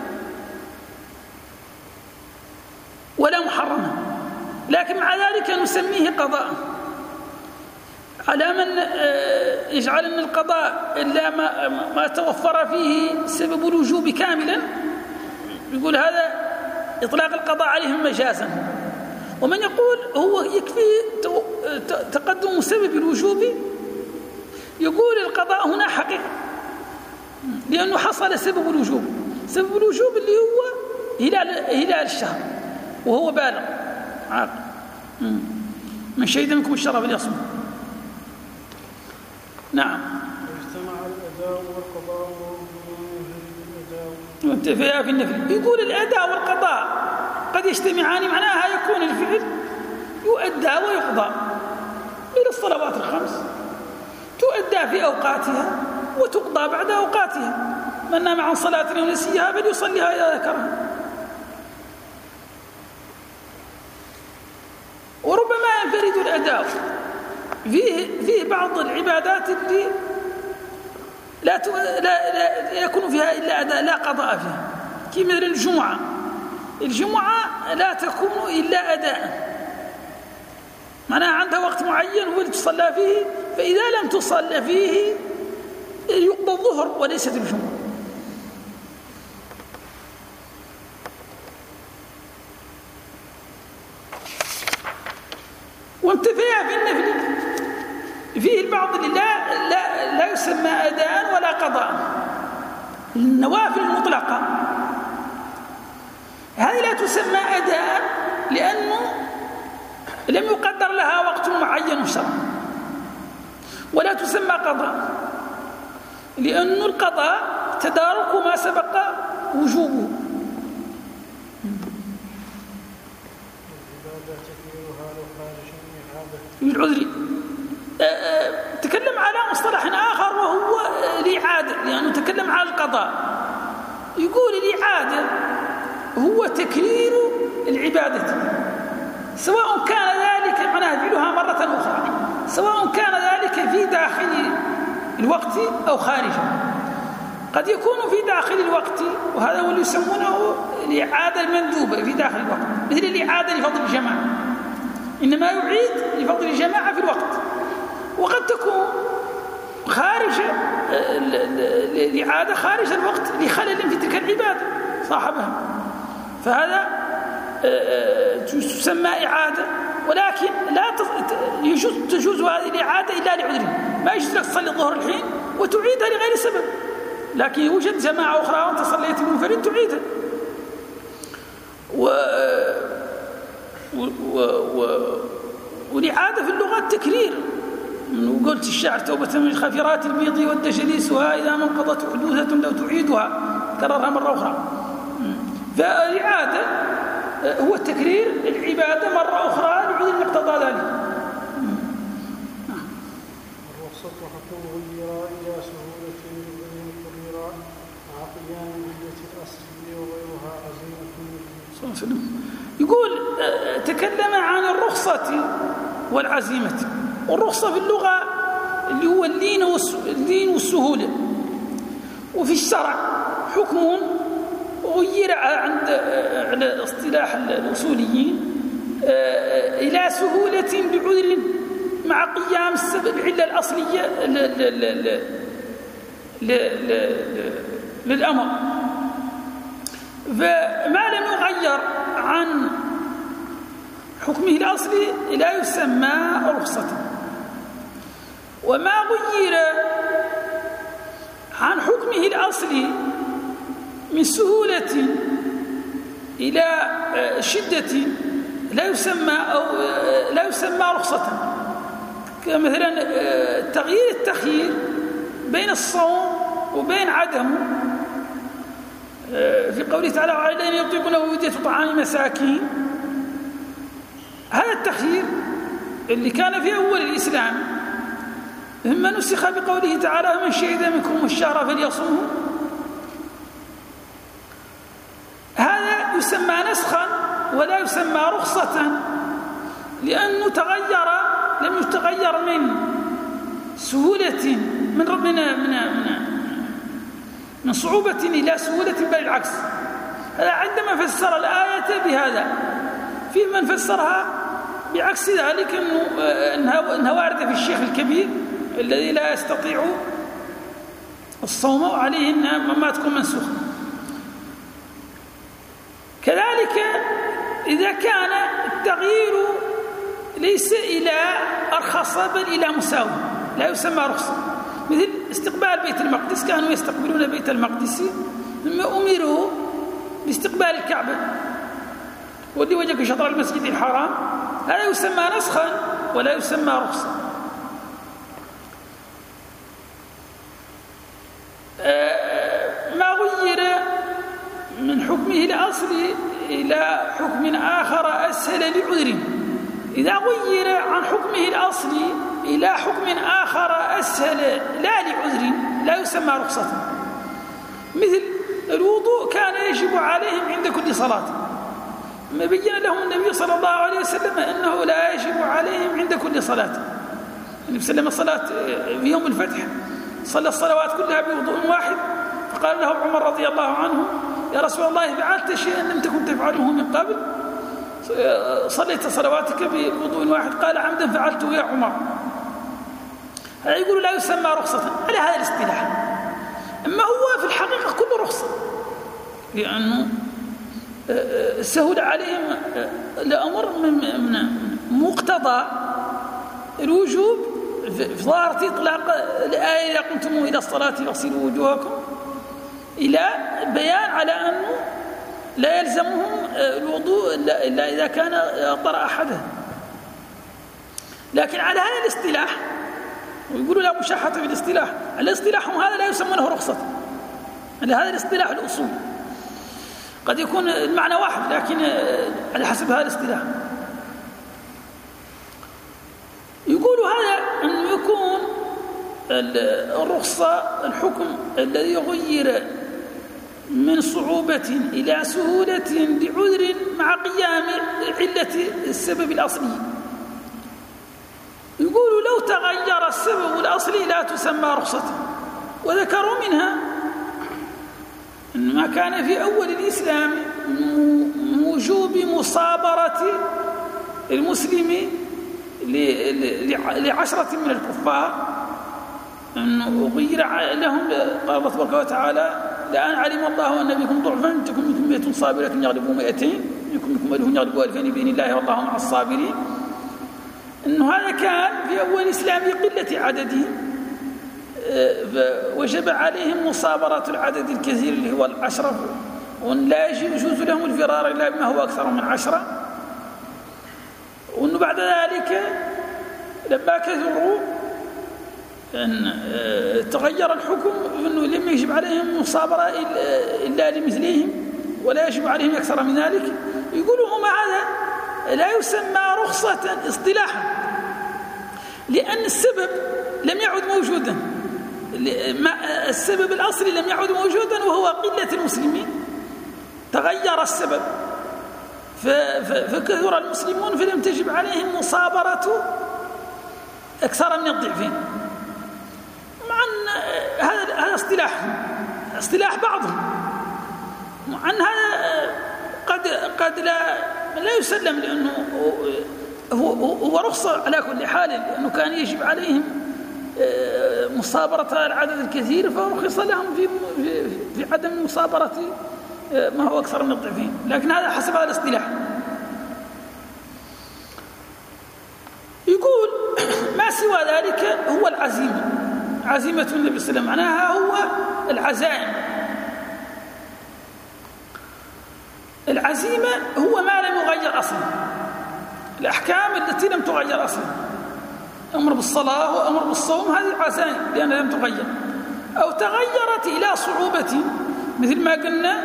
ولا محرما، لكن مع ذلك نسميه قضاء، على من يجعل أن القضاء إلا ما توفر فيه سبب الوجوب كاملا، يقول هذا إطلاق القضاء عليهم مجازا. ومن يقول هو يكفي تقدم سبب الوجوب، يقول القضاء هنا حقيقة، لأنه حصل سبب الوجوب. سبب الوجوب اللي هو هلال الشهر وهو بالغ عاقل. من شهد منكم الشهر فليصم. نعم. اجتمع الأداء والقضاء وانتفيا في النفل. يقول الأداء والقضاء قد يجتمعان، معناها يكون الفعل يؤدى ويقضى. من الصلوات الخمس تؤدى في أوقاتها وتقضى بعد أوقاتها. من نام عن صلاة أو نسيها فليصليها إذا ذكرها. وربما ينفرد الأداء، فيه بعض العبادات اللي لا يكون فيها إلا أداء لا قضاء فيها، كمثل الجمعة. الجمعة لا تكون إلا أداء، معناها عندها وقت معين هو اللي تصلى فيه، فإذا لم تصلى فيه يقضى الظهر وليست الجمعة. وانتفيها في النفل فيه البعض اللي لا يسمى أداء ولا قضاء. النوافل المطلقة هذه لا تسمى أداء لأنه لم يقدر لها وقت معين شرعا، ولا تسمى قضاء لأن القضاء تدارك ما سبق وجوبه. العذر تكلم على مصطلح آخر وهو الإعادة، لأنه تكلم على القضاء. يقول الإعادة هو تكرير العبادة، سواء كان ذلك معناها فعلها مرة أخرى، سواء كان ذلك في داخل الوقت أو خارجه. قد يكون في داخل الوقت، وهذا هو اللي يسمونه الإعادة المندوبة في داخل الوقت، مثل الإعادة لفضل الجماعة. إنما يعيد لفضل الجماعة في الوقت، وقد تكون خارج الإعادة خارج الوقت لخلل في تلك العبادة صاحبها، فهذا تسمى إعادة، ولكن لا تجوز هذه الإعادة إلا لعذر. ما يجوز لك تصلي الظهر الحين وتعيدها لغير سبب، لكن يوجد جماعة أخرى وأنت صليت منفرد تعيدها. والإعادة في اللغة التكرير، وقلت الشاعر توبة من الخافرات البيض والدجليسها إذا ما انقضت حدوثة لو تعيدها، كررها مرة أخرى. فالإعادة هو تكرير العبادة مرة أخرى لعذر اقتضى ذلك. الرخصة حكم غير إلى سهولة لبني كبيرا مع قيام مدة الأصل وغيرها عزيمة. يقول تكلم عن الرخصة والعزيمة. والرخصة في اللغة اللي هو اللين والسهولة، وفي الشرع حكم غير على اصطلاح الأصوليين إلى سهولة بعذر مع قيام السبب العلة الأصلية للأمر. فما لم يغير عن حكمه الأصلي لا يسمى رخصة، وما غير عن حكمه الأصلي من سهولة إلى شدة لا يسمى رخصة، كمثلا التخيير بين الصوم وبين عدمه في قوله تعالى وعلى الذين يطيقونه فدية طعام مساكين. هذا التخيير اللي كان في أول الإسلام ثم نسخ بقوله تعالى من شهد منكم الشهر فليصومه، هذا يسمى نسخا ولا يسمى رخصة، لأنه لم يتغير من سهولة من صعوبة إلى سهولة، بل العكس. هذا عندما فسر الآية بهذا، في من فسرها بعكس ذلك، أنها واردة في الشيخ الكبير الذي لا يستطيع الصوم وعليه أنها ما تكون منسوخة. كذلك إذا كان التغيير ليس إلى أرخص بل إلى مساوي لا يسمى رخصة، مثل استقبال بيت المقدس، كانوا يستقبلون بيت المقدس ثم أمروا باستقبال الكعبة واللي وجهك شطر المسجد الحرام، هذا يسمى نسخا ولا يسمى رخصة. ما غير من حكمه الأصلي إلى حكم آخر أسهل لعذر، إذا غير عن حكمه الأصلي إلى حكم آخر أسهل لا لعذر لا يسمى رخصة. مثل الوضوء كان يجب عليهم عند كل صلاة، ما بين لهم النبي صلى الله عليه وسلم أنه لا يجب عليهم عند كل صلاة. النبي صلى الله عليه وسلم الصلاة في يوم الفتح صلى الصلوات كلها بوضوء واحد، فقال له عمر رضي الله عنه يا رسول الله فعلت شيئا لم تكن تفعله من قبل، صليت صلواتك بوضوء واحد؟ قال عمدا فعلته يا عمر. هذا يقول لا يسمى رخصة على هذا الاصطلاح، أما هو في الحقيقة كله رخصة، لأنه سهل عليهم الأمر من مقتضى الوجوب في ظاهرة إطلاق الآية إذا قمتم إلى الصلاة فاغسلوا وجوهكم، إلى بيان على أنه لا يلزمهم الوضوء إلا إذا كان طرأ أحده. لكن على هذا الاصطلاح، ويقولوا لا مشاحة في الاصطلاح، على اصطلاحهم هذا لا يسمونه رخصة، على هذا الاصطلاح الأصول قد يكون المعنى واحد لكن على حسب هذا الاصطلاح. يقولوا هذا أنه يكون الرخصة الحكم الذي غير من صعوبة إلى سهولة لعذر مع قيام علة السبب الأصلي. يقولوا لو تغير السبب الأصلي لا تسمى رخصة، وذكروا منها أن ما كان في أول الإسلام وجوب مصابرة المسلم ل10 من الكفار أنه غير لهم، قال الله تبارك وتعالى: لأن علم الله أن بكم ضعفا تكن منكم 100 صابرة يغلبوا 200، يكن منكم 1000 يغلبوا 2000 بإذن الله والله مع الصابرين. أنه هذا كان في أول الإسلام قلة عددهم، وجب عليهم مصابرة العدد الكثير اللي هو 10، وأن لا يجوز لهم الفرار إلا بما هو أكثر من 10، وأنه بعد ذلك لما كثروا أن تغير الحكم، أنه لم يجب عليهم مصابرة إلا لمثلهم ولا يجب عليهم أكثر من ذلك. يقولوا هم هذا لا يسمى رخصة اصطلاحا، لأن السبب لم يعد موجودا، السبب الأصلي لم يعد موجودا وهو قلة المسلمين. تغير السبب فكثر المسلمون فلم تجب عليهم مصابرة أكثر من الضعفين. مع أن هذا اصطلاح بعضهم، مع أن هذا قد لا يسلم، لأنه هو رخصة على كل حال، لأنه كان يجب عليهم مصابرة العدد الكثير، فرخص لهم في عدم مصابرة ما هو أكثر من الضعفين. لكن هذا حسب هذا الاصطلاح. يقول ما سوى ذلك هو العزيمة، عزيمة النبي صلى الله عليه وسلم، معناها هو العزائم. العزيمة هو ما لم يغير أصلا، الأحكام التي لم تغير أصلا، أمر بالصلاة وأمر بالصوم، هذه عزائم لأنها لم تغير، أو تغيرت إلى صعوبة، مثل ما قلنا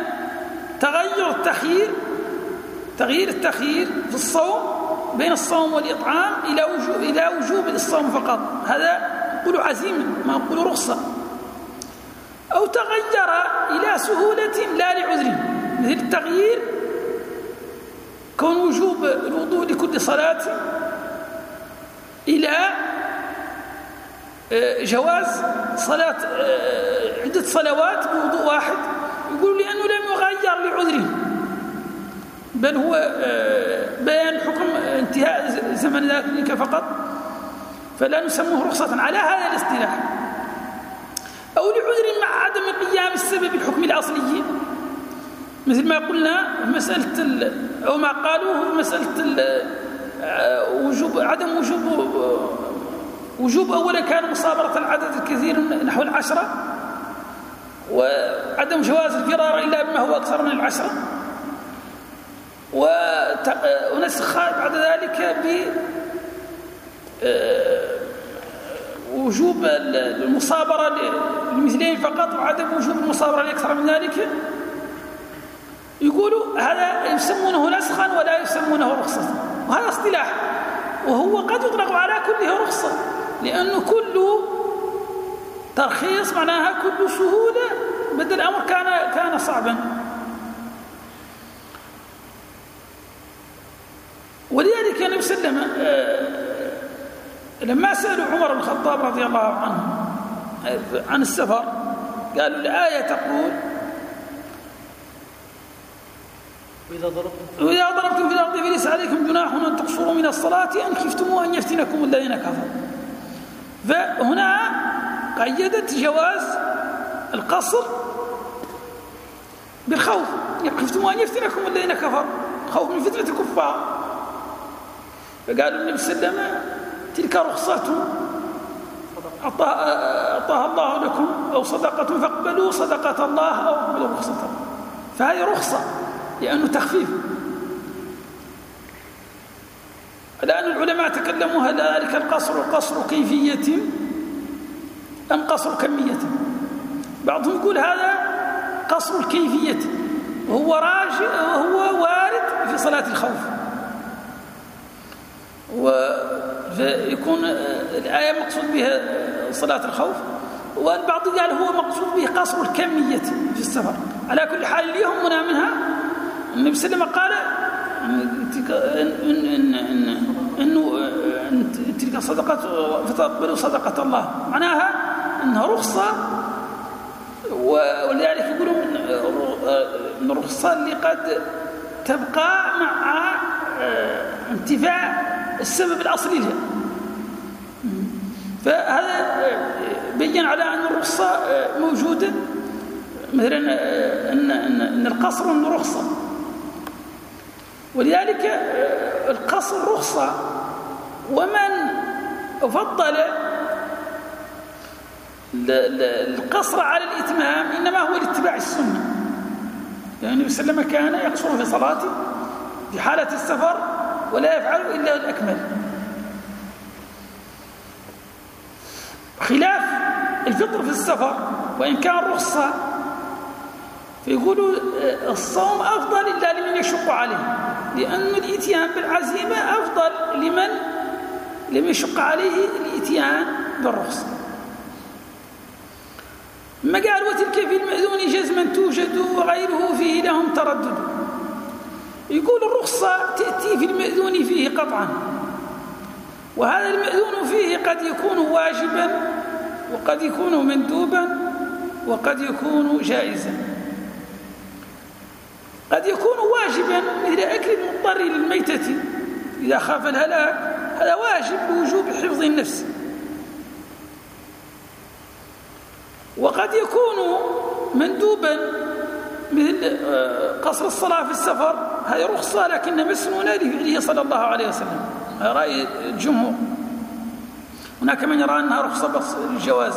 تغيير التخيير في الصوم بين الصوم والإطعام إلى وجوب الصوم فقط، هذا نقول عزيمة ما نقول رخصة. أو تغير إلى سهولة لا لعذر، مثل التغيير كون وجوب الوضوء لكل صلاة إلى جواز صلاة عدة صلوات بوضوء واحد. يقول لأنه لم يغير لعذره، بل هو بيان حكم انتهاء زمن ذلك فقط، فلا نسموه رخصة على هذا الاصطلاح. أو لعذر مع عدم قيام السبب الحكم الأصلي، مثل ما قلنا مسألة أو ما قالوه مسألة عدم وجوب أولا كان مصابرة العدد الكثير نحو 10، وعدم جواز الفرار إلا بما هو أكثر من 10، ونسخ بعد ذلك بوجوب المصابرة للمثلين فقط وعدم وجوب المصابرة لأكثر من ذلك. يقولوا هذا يسمونه نسخا ولا يسمونه رخصة، وهذا اصطلاح، وهو قد يطلق على كله رخصة، لأنه كل ترخيص معناها كل سهولة بدل الأمر كان صعبا. ولذلك النبي صلى الله عليه وسلم لما سألوا عمر بن الخطاب رضي الله عنه عن السفر، قالوا الآية تقول: وإذا ضربتم في الأرض فليس عليكم جناح أن تقصروا من الصلاة إن خفتم أن يفتنكم الذين كفروا. فهنا قيدت جواز القصر بالخوف، إن خفتم أن يفتنكم الذين كفروا، خوف من فتنة الكفار. فقالوا النبي صلى الله عليه وسلم: تلك رخصة أعطاها الله لكم، أو صدقة فاقبلوا صدقة الله أو اقبلوا رخصة الله. فهذه رخصة لأنه تخفيف. الآن العلماء تكلموا هل ذلك القصر قصر كيفية أم قصر كمية؟ بعضهم يقول هذا قصر الكيفية، وهو وارد في صلاة الخوف، ويكون الآية مقصود بها صلاة الخوف، والبعض قال هو مقصود به قصر الكمية في السفر. على كل حال اليوم منها النبي صلى الله عليه وسلم قال إنه تلك صدقة فتقبلوا صدقة الله، معناها أنها رخصة. ولذلك يقولون من الرخصة اللي قد تبقى انتفاع السبب الأصلي لها. فهذا بين على أن الرخصة موجودة، مثلا أن القصر أنه رخصة، ولذلك القصر رخصة. ومن فضل القصر على الإتمام إنما هو لاتباع السنة، يعني النبي صلى الله عليه وسلم كان يقصر في صلاته في حالة السفر ولا يفعل إلا الأكمل، خلاف الفطر في السفر وإن كان رخصة، فيقولوا الصوم أفضل إلا لمن يشق عليه، لأن الإتيان بالعزيمة أفضل لمن لم يشق عليه الإتيان بالرخصة. ما قال وتلك في المأذون جزما توجد وغيره فيه لهم تردد. يقول الرخصة تأتي في المأذون فيه قطعا، وهذا المأذون فيه قد يكون واجبا وقد يكون مندوبا وقد يكون جائزا. قد يكون واجبا مثل أكل المضطر للميتة إذا خاف الهلاك، هذا واجب بوجوب حفظ النفس. وقد يكون مندوبا مثل قصر الصلاة في السفر، هذه رخصة لكن مسنونة لفعله صلى الله عليه وسلم، هذا رأي الجمهور. هناك من يرى أنها رخصة بس للجواز.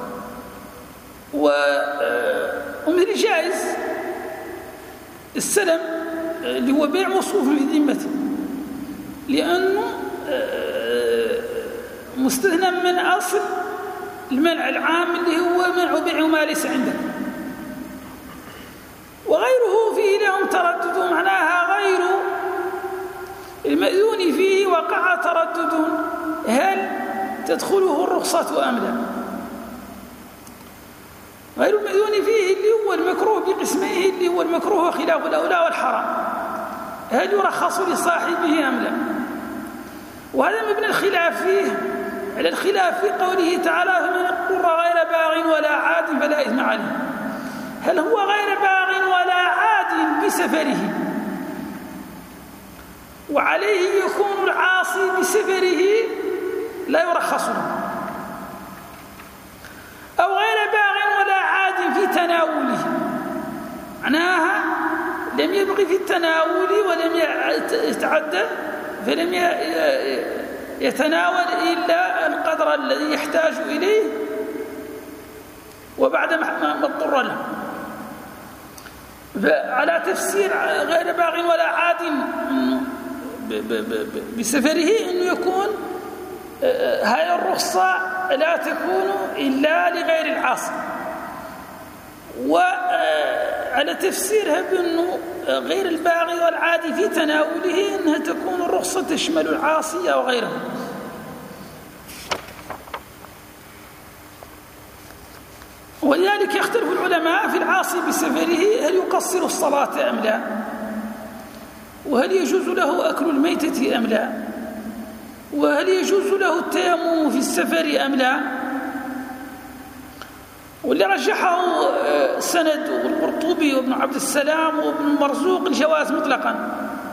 ومثل جائز السلم اللي هو بيع موصوف في ذمته، لأنه مستثنى من أصل المنع العام اللي هو منع بيع ما ليس عندك. وغيره فيه لهم تردد، معناها غير المأذون فيه وقع تردد هل تدخله الرخصة أم لا. غير المأذون فيه اللي هو المكروه بقسميه، اللي هو المكروه خلاف الأولى والحرام، هل يرخص لصاحبه أم لا. وهذا مبنى الخلاف فيه على الخلاف في قوله تعالى فمن اضطر غير باغ ولا عاد فلا إثم عليه. هل هو غير باغ ولا عاد بسفره وعليه يكون العاصي بسفره لا يرخص له، أو غير باغ ولا عاد في تناوله، معناها لم يبغ في التناول ولم يتعدى فلم يتناول إلا القدر الذي يحتاج إليه وبعد ما اضطر له. فعلى تفسير غير باغ ولا عاد بسفره أنه يكون هذه الرخصة لا تكون إلا لغير العاصي، وعلى تفسيرها بأنه غير الباغي والعادي في تناوله أنها تكون الرخصة تشمل العاصي أو غيره. ولذلك يختلف العلماء في العاصي بسفره هل يقصر الصلاة أم لا، وهل يجوز له أكل الميتة أم لا، وهل يجوز له التيمم في السفر أم لا. واللي رجحه سند والقرطبي وابن عبد السلام وابن المرزوق الجواز مطلقا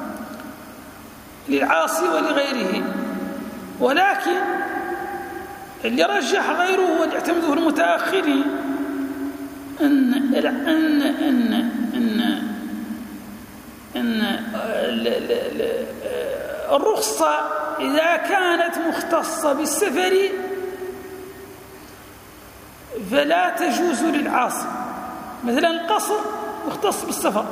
للعاصي ولغيره، ولكن اللي رجح غيره واللي اعتمده المتأخرين أن الرخصة إذا كانت مختصة بالسفر فلا تجوز للعاصي. مثلا القصر مختص بالسفر،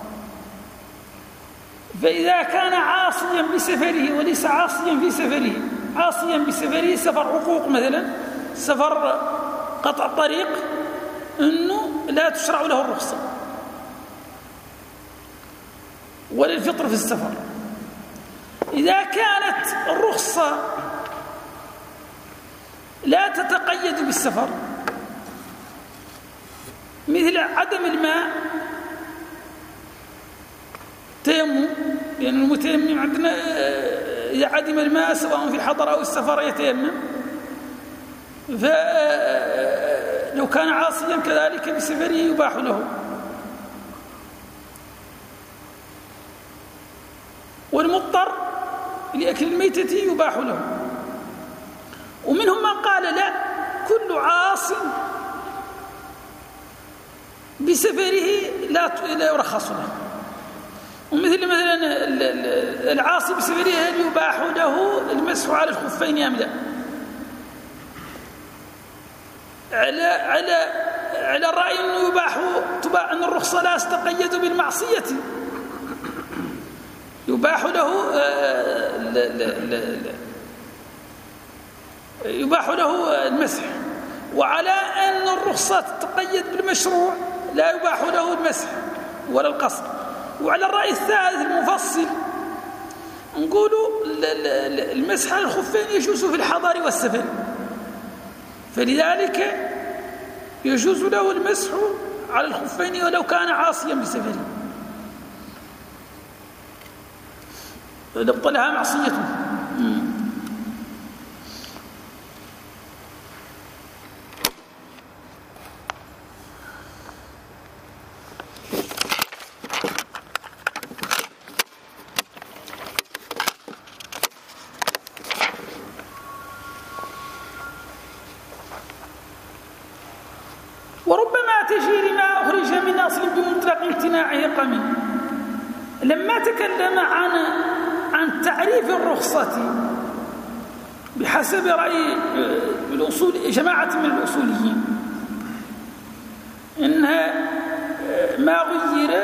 فإذا كان عاصيا بسفره وليس عاصيا في سفره، عاصيا بسفره سفر عقوق مثلا سفر قطع طريق، أنه لا تشرع له الرخصة ولا الفطر في السفر. إذا كانت الرخصة لا تتقيد بالسفر مثل عدم الماء تيمم، لأن المتيمم عندنا إذا عدم الماء سواء في الحضر أو السفر يتيمم، فلو كان عاصيا كذلك بسفره يباح له. والمضطر أكل الميتة يباح له. ومنهم من قال لا، كل عاص بسفره لا يرخص له. ومثل مثلا العاصي بسفره هل يباح له المسح على الخفين أم لا؟ على الرأي أنه يباح أن الرخصة لا تتقيد بالمعصية، يباح له المسح. وعلى أن الرخصة تتقيد بالمشروع لا يباح له المسح ولا القصر. وعلى الرأي الثالث المفصل نقولوا المسح على الخفين يجوز في الحضر والسفر، فلذلك يجوز له المسح على الخفين ولو كان عاصيا بسفره، لابطلها معصيته. وربما تجي لما أخرج من أصل بمطلق امتناعه قمن. لما تكلم عن تعريف الرخصة بحسب رأي جماعة من الأصوليين إنها ما غير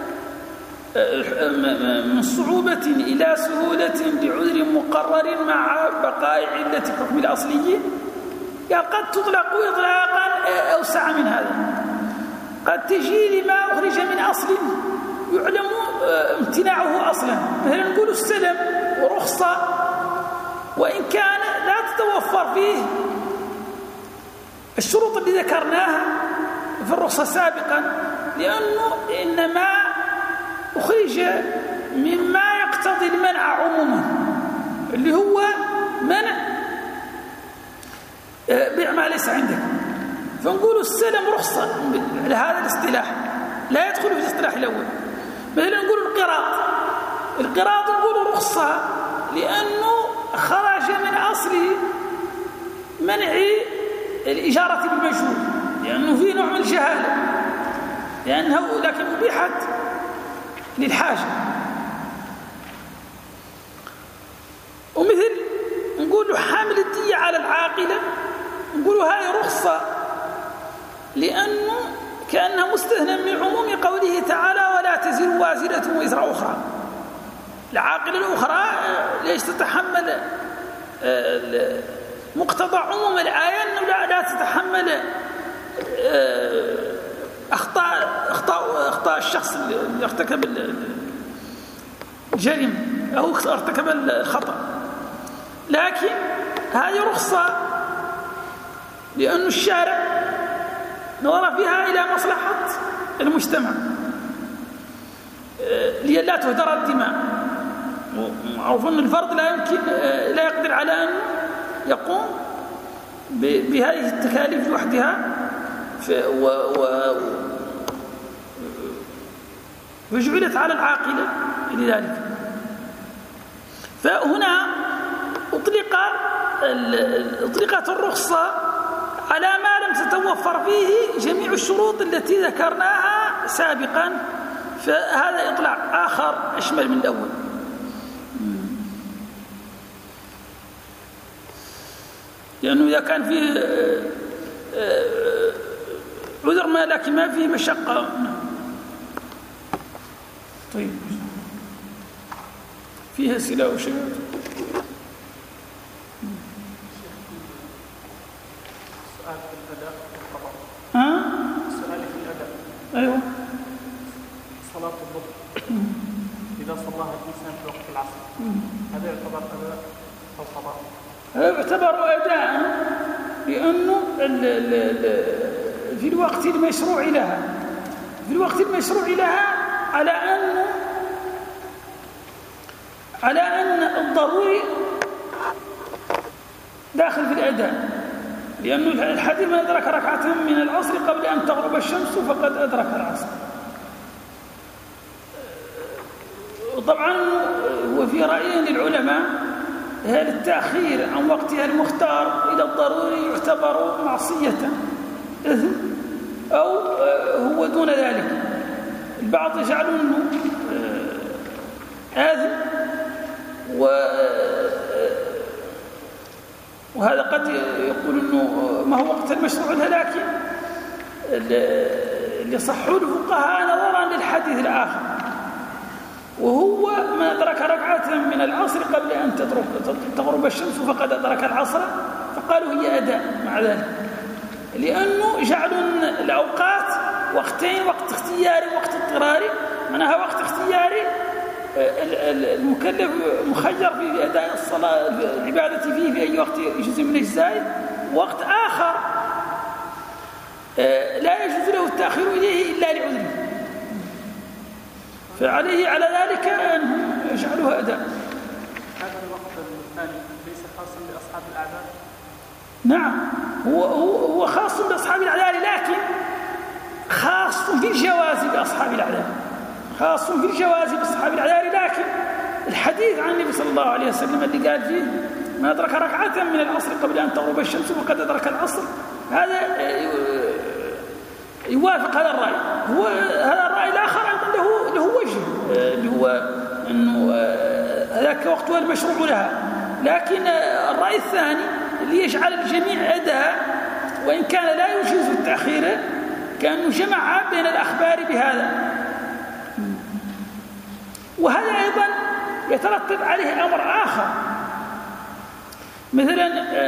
من صعوبة إلى سهولة لعذر مقرر مع بقاء علة الحكم الأصلي، يعني قد تطلق إطلاقا أوسع من هذا. قد تجي لما أخرج من أصل يعلم امتناعه أصلا، مثلا نقول السلم ورخصة وإن كان لا تتوفر فيه الشروط اللي ذكرناها في الرخصة سابقا، لأنه إنما أخرج مما يقتضي المنع عموما، اللي هو منع بيع ما ليس عندك. فنقول السلم رخصة لهذا الاصطلاح، لا يدخل في الاصطلاح الأول. مثلا نقول القراض نقول رخصة لأنه خرج من أصل منع الإجارة بالمجهول، لأنه فيه نوع من الجهالة، لكن أبيحت للحاجة. ومثل نقول حامل الدية على العاقلة، نقول هاي رخصة لأنه كأنها مستثنى من عموم قوله تعالى ولا تزر وازرة وزر أخرى. العاقلة الأخرى ليش تتحمل مقتضى عموم الآية أنه لا تتحمل أخطاء الشخص اللي ارتكب الجريمة أو ارتكب الخطأ، لكن هذه رخصة لأن الشارع نظر فيها إلى مصلحة المجتمع لئلا تهدر الدماء. ومعروف أن الفرد لا يقدر على أن يقوم بهذه التكاليف وحدها، وجعلت على العاقلة لذلك. فهنا أطلقت الرخصة على ما لم تتوفر فيه جميع الشروط التي ذكرناها سابقا، فهذا إطلاق آخر أشمل من الأول. لأنه إذا كان فيه عذر ما لكن ما فيه مشقة. طيب فيها أسئلة أو شيء؟ سؤال في الأداء والقضاء. سؤال في الأداء. أيوه. صلاة الظهر إذا صلاها الإنسان في وقت العصر هذا يعتبر أداء أو قضاء؟ هذا يعتبر أداء لأنه في الوقت المشروع لها على أن الضروري داخل في الأداء، لأن الحديث من أدرك ركعة من العصر قبل أن تغرب الشمس فقد أدرك العصر. طبعا هو في رأيين للعلماء هل التأخير عن وقتها المختار إلى الضروري يعتبر معصية إثم أو هو دون ذلك؟ البعض يجعلونه آثم وهذا قد يقول أنه ما هو وقت المشروع لها، لكن اللي صحوا الفقهاء نظرا للحديث الآخر، وهو من أدرك ركعة من العصر قبل أن تغرب الشمس فقد أدرك العصر، فقالوا هي أداء مع ذلك، لأنه جعلوا الأوقات وقتين، وقت اختياري ووقت اضطراري. معناها وقت اختياري المكلف مخير في أداء الصلاة العبادة فيه في أي وقت يجوز من الأجزاء، وقت آخر لا يجوز له التأخير إليه إلا لعذره، فعليه على ذلك أن يجعلها أداء. هذا الوقت الثاني ليس خاصا بأصحاب الأعذار؟ نعم، هو خاص بأصحاب الأعذار، لكن خاص في الجواز بأصحاب الأعذار، خاص في الجواز بأصحاب الأعذار. لكن الحديث عن النبي صلى الله عليه وسلم اللي قال فيه من أدرك ركعة من العصر قبل أن تغرب الشمس وقد أدرك العصر، هذا يوافق هذا الرأي. هذا الرأي الآخر له وجه، اللي هو أنه هذاك وقتها المشروع لها، لكن الرأي الثاني اللي يجعل الجميع أداء وإن كان لا يجوز التأخير، كأنه جمع بين الأخبار بهذا. وهذا أيضا يترتب عليه أمر آخر، مثلا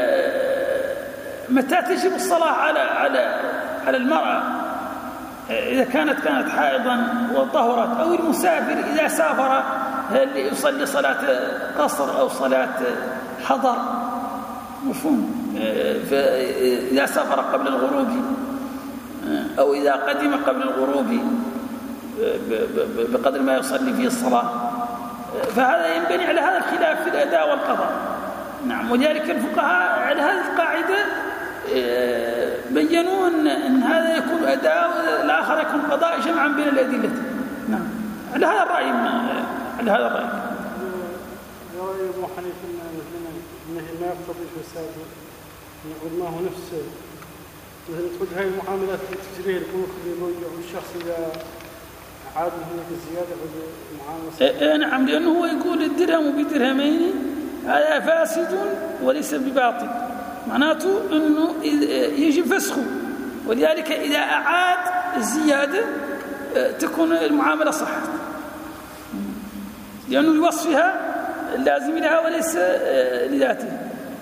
متى تجب الصلاة على المرأة إذا كانت حائضا وطهرت، أو المسافر إذا سافر هل يصلي صلاة قصر أو صلاة حضر؟ مفهوم؟ فإذا سافر قبل الغروب أو إذا قدم قبل الغروب بقدر ما يصلي فيه الصلاة، فهذا ينبني على هذا الخلاف في الأداء والقضاء. نعم، ولذلك الفقهاء على هذه القاعدة بيّنوا أن هذا يكون أداء والآخر يكون قضاء جمعا بين الأدلة. نعم، على هذا الرأي. على هذا الرأي رأي أبو حنيفة أنه ما يقتضي الفساد، يقول ما هو نفسه مثلا تقول هاي المعاملات التجارية يكون يضيع الشخص إذا عاد هناك زيادة في المعاملة. نعم، لأنه هو يقول الدرهم بدرهمين هذا فاسد وليس بباطل، معناته أنه يجب فسخه، ولذلك إذا أعاد الزيادة تكون المعاملة صحت، لأنه لوصفها اللازم لها وليس لذاته.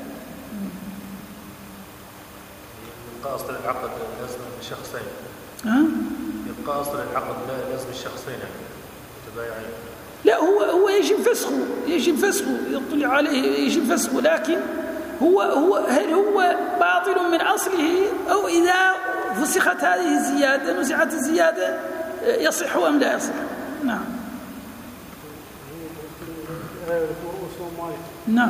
يبقى أصل العقد لازم الشخصين. يبقى أصل العقد لازم الشخصين متبايعين. لا، هو يجب فسخه يطلع عليه يجب فسخه، لكن هل هو باطل من أصله، أو إذا فسخت هذه الزيادة نزعت الزيادة يصح أم لا يصح؟ نعم. نعم.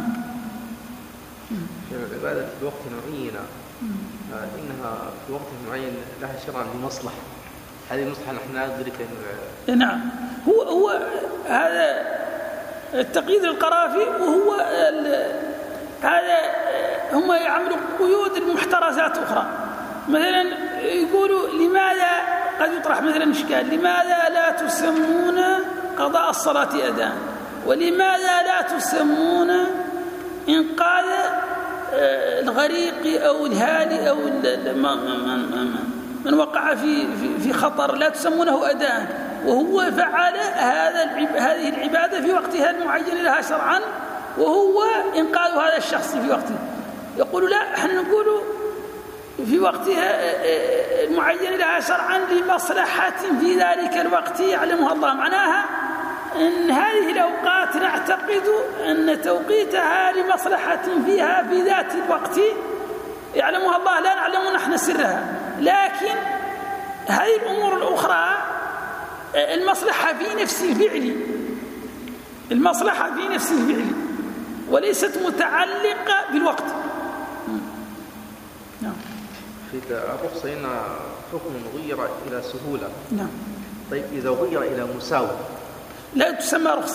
العبادة في وقت معين إنها في وقت معين لها شرعا لمصلحة، هذه المصلحة نحن لا ندركها. نعم، هو هذا التقييد القرافي، وهو هذا هم يعملوا قيود المحترزات أخرى. مثلا يقولوا لماذا قد يطرح مثلا إشكال، لماذا لا تسمون قضاء الصلاة أداء، ولماذا لا تسمون إنقاذ الغريق أو الهالي أو من وقع في خطر لا تسمونه أداء، وهو فعل هذه العبادة في وقتها المعين لها شرعا، وهو إنقاذ هذا الشخص في وقته. يقول لا، احنا نقول في وقتها المعين لها شرعا لمصلحة في ذلك الوقت يعلمها الله، معناها أن هذه الأوقات نعتقد أن توقيتها لمصلحة فيها في ذات الوقت يعلمها الله، لا نعلم نحن سرها، لكن هذه الأمور الأخرى المصلحة في نفس الفعل، المصلحة في نفس الفعل وليست متعلقة بالوقت. نعم. في الرخصة هنا حكم غير إلى سهولة. نعم. طيب إذا غير إلى مساوي لا تسمى رخصة.